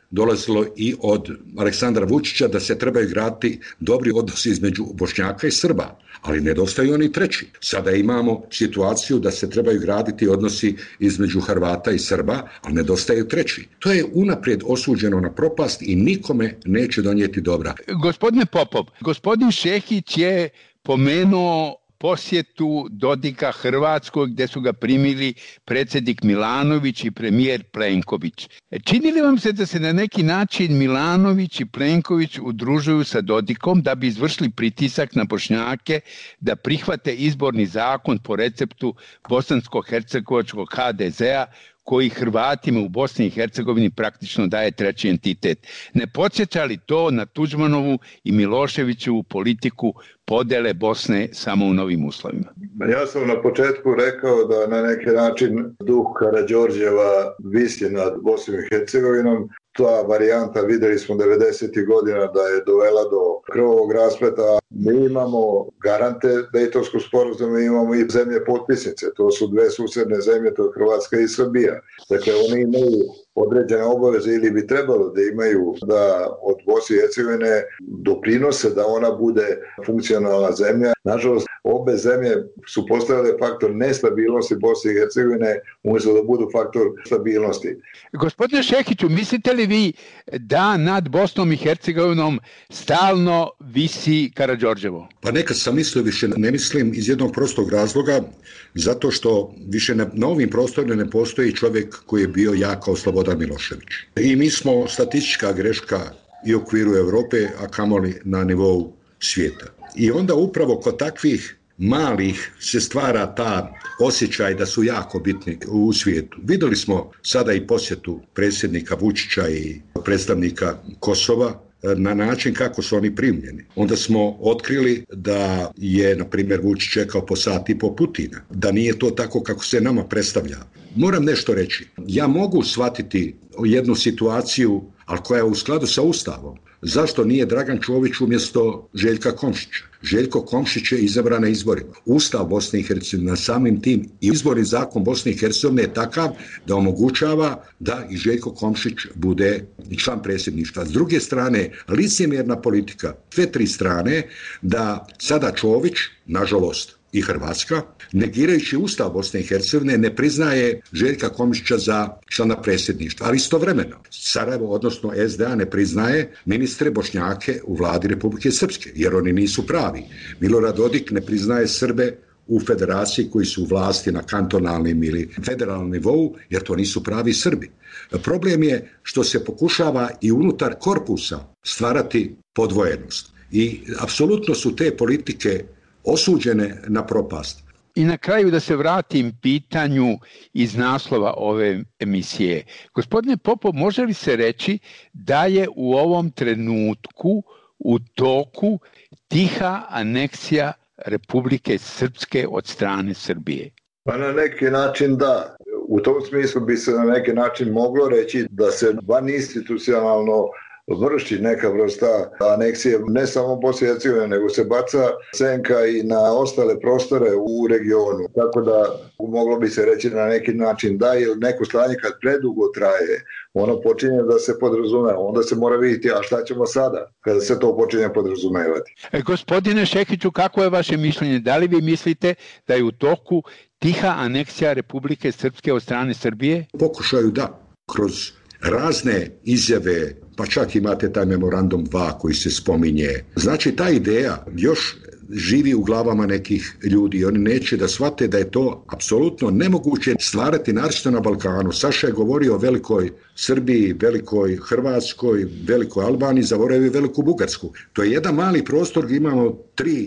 dolazilo i od Aleksandra Vučića da se trebaju graditi dobri odnosi između Bošnjaka i Srba, ali nedostaju oni treći. Sada imamo situaciju da se trebaju graditi odnosi između Hrvata i Srba, ali nedostaju treći. To je unaprijed osuđeno na propast i nikome neće donijeti dobra. Gospodine Popov, gospodin Šehić je pomenuo posjetu Dodika Hrvatskog gdje su ga primili predsjednik Milanović i premijer Plenković. Čini li vam se da se na neki način Milanović i Plenković udružuju sa Dodikom da bi izvršili pritisak na Bošnjake da prihvate izborni zakon po receptu bosansko-hercegovačkog HDZ-a koji Hrvatima u Bosni i Hercegovini praktično daje treći entitet? Ne podsjeća li to na Tuđmanovu i Miloševićevu politiku podele Bosne samo u novim uslovima? Ja sam na početku rekao da na neki način duh Karađorđeva visi nad Bosnom i Hercegovinom. Ta varijanta, vidjeli smo 90. godina da je dovela do krvavog raspleta. Mi imamo garante Dejtonskog sporazuma, imamo i zemlje potpisnice. To su dve susjedne zemlje, to je Hrvatska i Srbija. Dakle, oni imaju određene obaveze ili bi trebalo da imaju da od Bosne i Hercegovine doprinose da ona bude funkcionalna zemlja. Nažalost, obe zemlje su postavile faktor nestabilnosti Bosne i Hercegovine umjesto da budu faktor stabilnosti. Gospodine Šehiću, mislite li vi da nad Bosnom i Hercegovinom stalno visi Karađorđevo? Pa nekad sam mislio, više ne mislim iz jednog prostog razloga, zato što više na ovim prostorima ne postoji čovjek koji je bio jak kao Slobodan Milošević. I mi smo statistička greška i u okviru Europe, a kamoli na nivou svijeta. I onda upravo kod takvih malih se stvara ta osjećaj da su jako bitni u svijetu. Vidjeli smo sada i posjetu predsjednika Vučića i predstavnika Kosova na način kako su oni primljeni. Onda smo otkrili da je, na primjer, Vučić čekao po sat i po Putina, da nije to tako kako se nama predstavlja. Moram nešto reći. Ja mogu shvatiti jednu situaciju, ali koja je u skladu sa Ustavom. Zašto nije Dragan Čović umjesto Željka Komšića? Željko Komšić je izabran na izborima. Ustav Bosne i Hercegovine na samim tim i izborni zakon Bosne i Hercegovine je takav da omogućava da i Željko Komšić bude član predsjedništva. S druge strane, licemjerna politika, sve tri strane, da sada Čović, nažalost, i Hrvatska, negirajući Ustav Bosne i Hercegovine, ne priznaje Željka Komšića za člana predsjedništva. Ali istovremeno, Sarajevo, odnosno SDA, ne priznaje ministre Bošnjake u vladi Republike Srpske, jer oni nisu pravi. Milorad Dodik ne priznaje Srbe u federaciji koji su u vlasti na kantonalnim ili federalnom nivou, jer to nisu pravi Srbi. Problem je što se pokušava i unutar korpusa stvarati podvojenost. I apsolutno su te politike osuđene na propast. I na kraju da se vratim pitanju iz naslova ove emisije. Gospodine Popov, može li se reći da je u ovom trenutku u toku tiha aneksija Republike Srpske od strane Srbije? Pa na neki način da. U tom smislu bi se na neki način moglo reći da se van institucionalno vrši neka vrsta aneksije ne samo Bosne i Hercegovine, nego se baca senka i na ostale prostore u regionu. Tako da moglo bi se reći na neki način da, jer neko stanje kad predugo traje, ono počinje da se podrazumeva. Onda se mora vidjeti, a šta ćemo sada kada se to počinje podrazumevati. Gospodine Šehiću, kako je vaše mišljenje? Da li vi mislite da je u toku tiha aneksija Republike Srpske od strane Srbije? Pokušaju da, kroz razne izjave, pa čak imate taj memorandum 2 koji se spominje. Znači, ta ideja još živi u glavama nekih ljudi i oni neće da shvate da je to apsolutno nemoguće stvarati, naročito na Balkanu. Saša je govorio o velikoj Srbiji, velikoj Hrvatskoj, velikoj Albaniji, zaboravio veliku Bugarsku. To je jedan mali prostor gdje imamo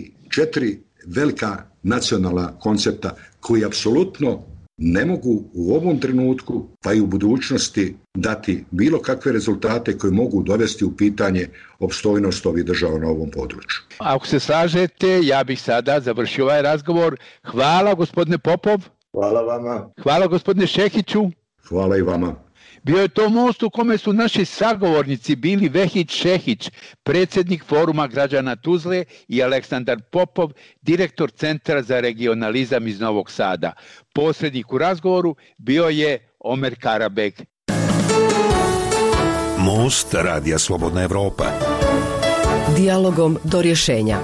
3-4 velika nacionalna koncepta koji apsolutno ne mogu u ovom trenutku, pa i u budućnosti, dati bilo kakve rezultate koje mogu dovesti u pitanje opstojnost ovih država na ovom području. Ako se slažete, ja bih sada završio ovaj razgovor. Hvala, gospodine Popov. Hvala vama. Hvala, gospodine Šehiću. Hvala i vama. Bio je to most u kome su naši sagovornici bili Vehid Šehić, predsjednik Foruma građana Tuzle, i Aleksandar Popov, direktor Centra za regionalizam iz Novog Sada. Posrednik u razgovoru bio je Omer Karabeg. Most Radija Slobodna Evropa. Dijalogom do rješenja.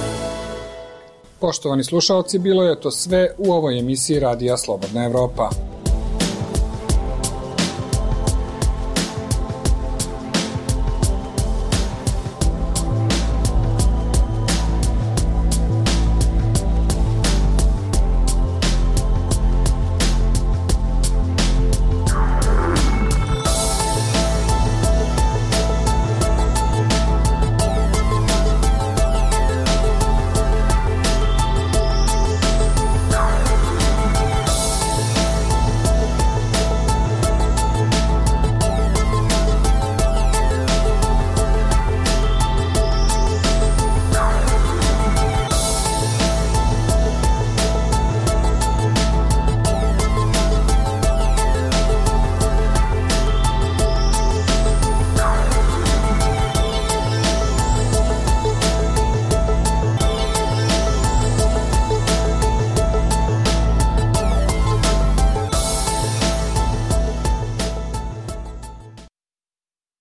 Poštovani slušalci, bilo je to sve u ovoj emisiji Radija Slobodna Evropa.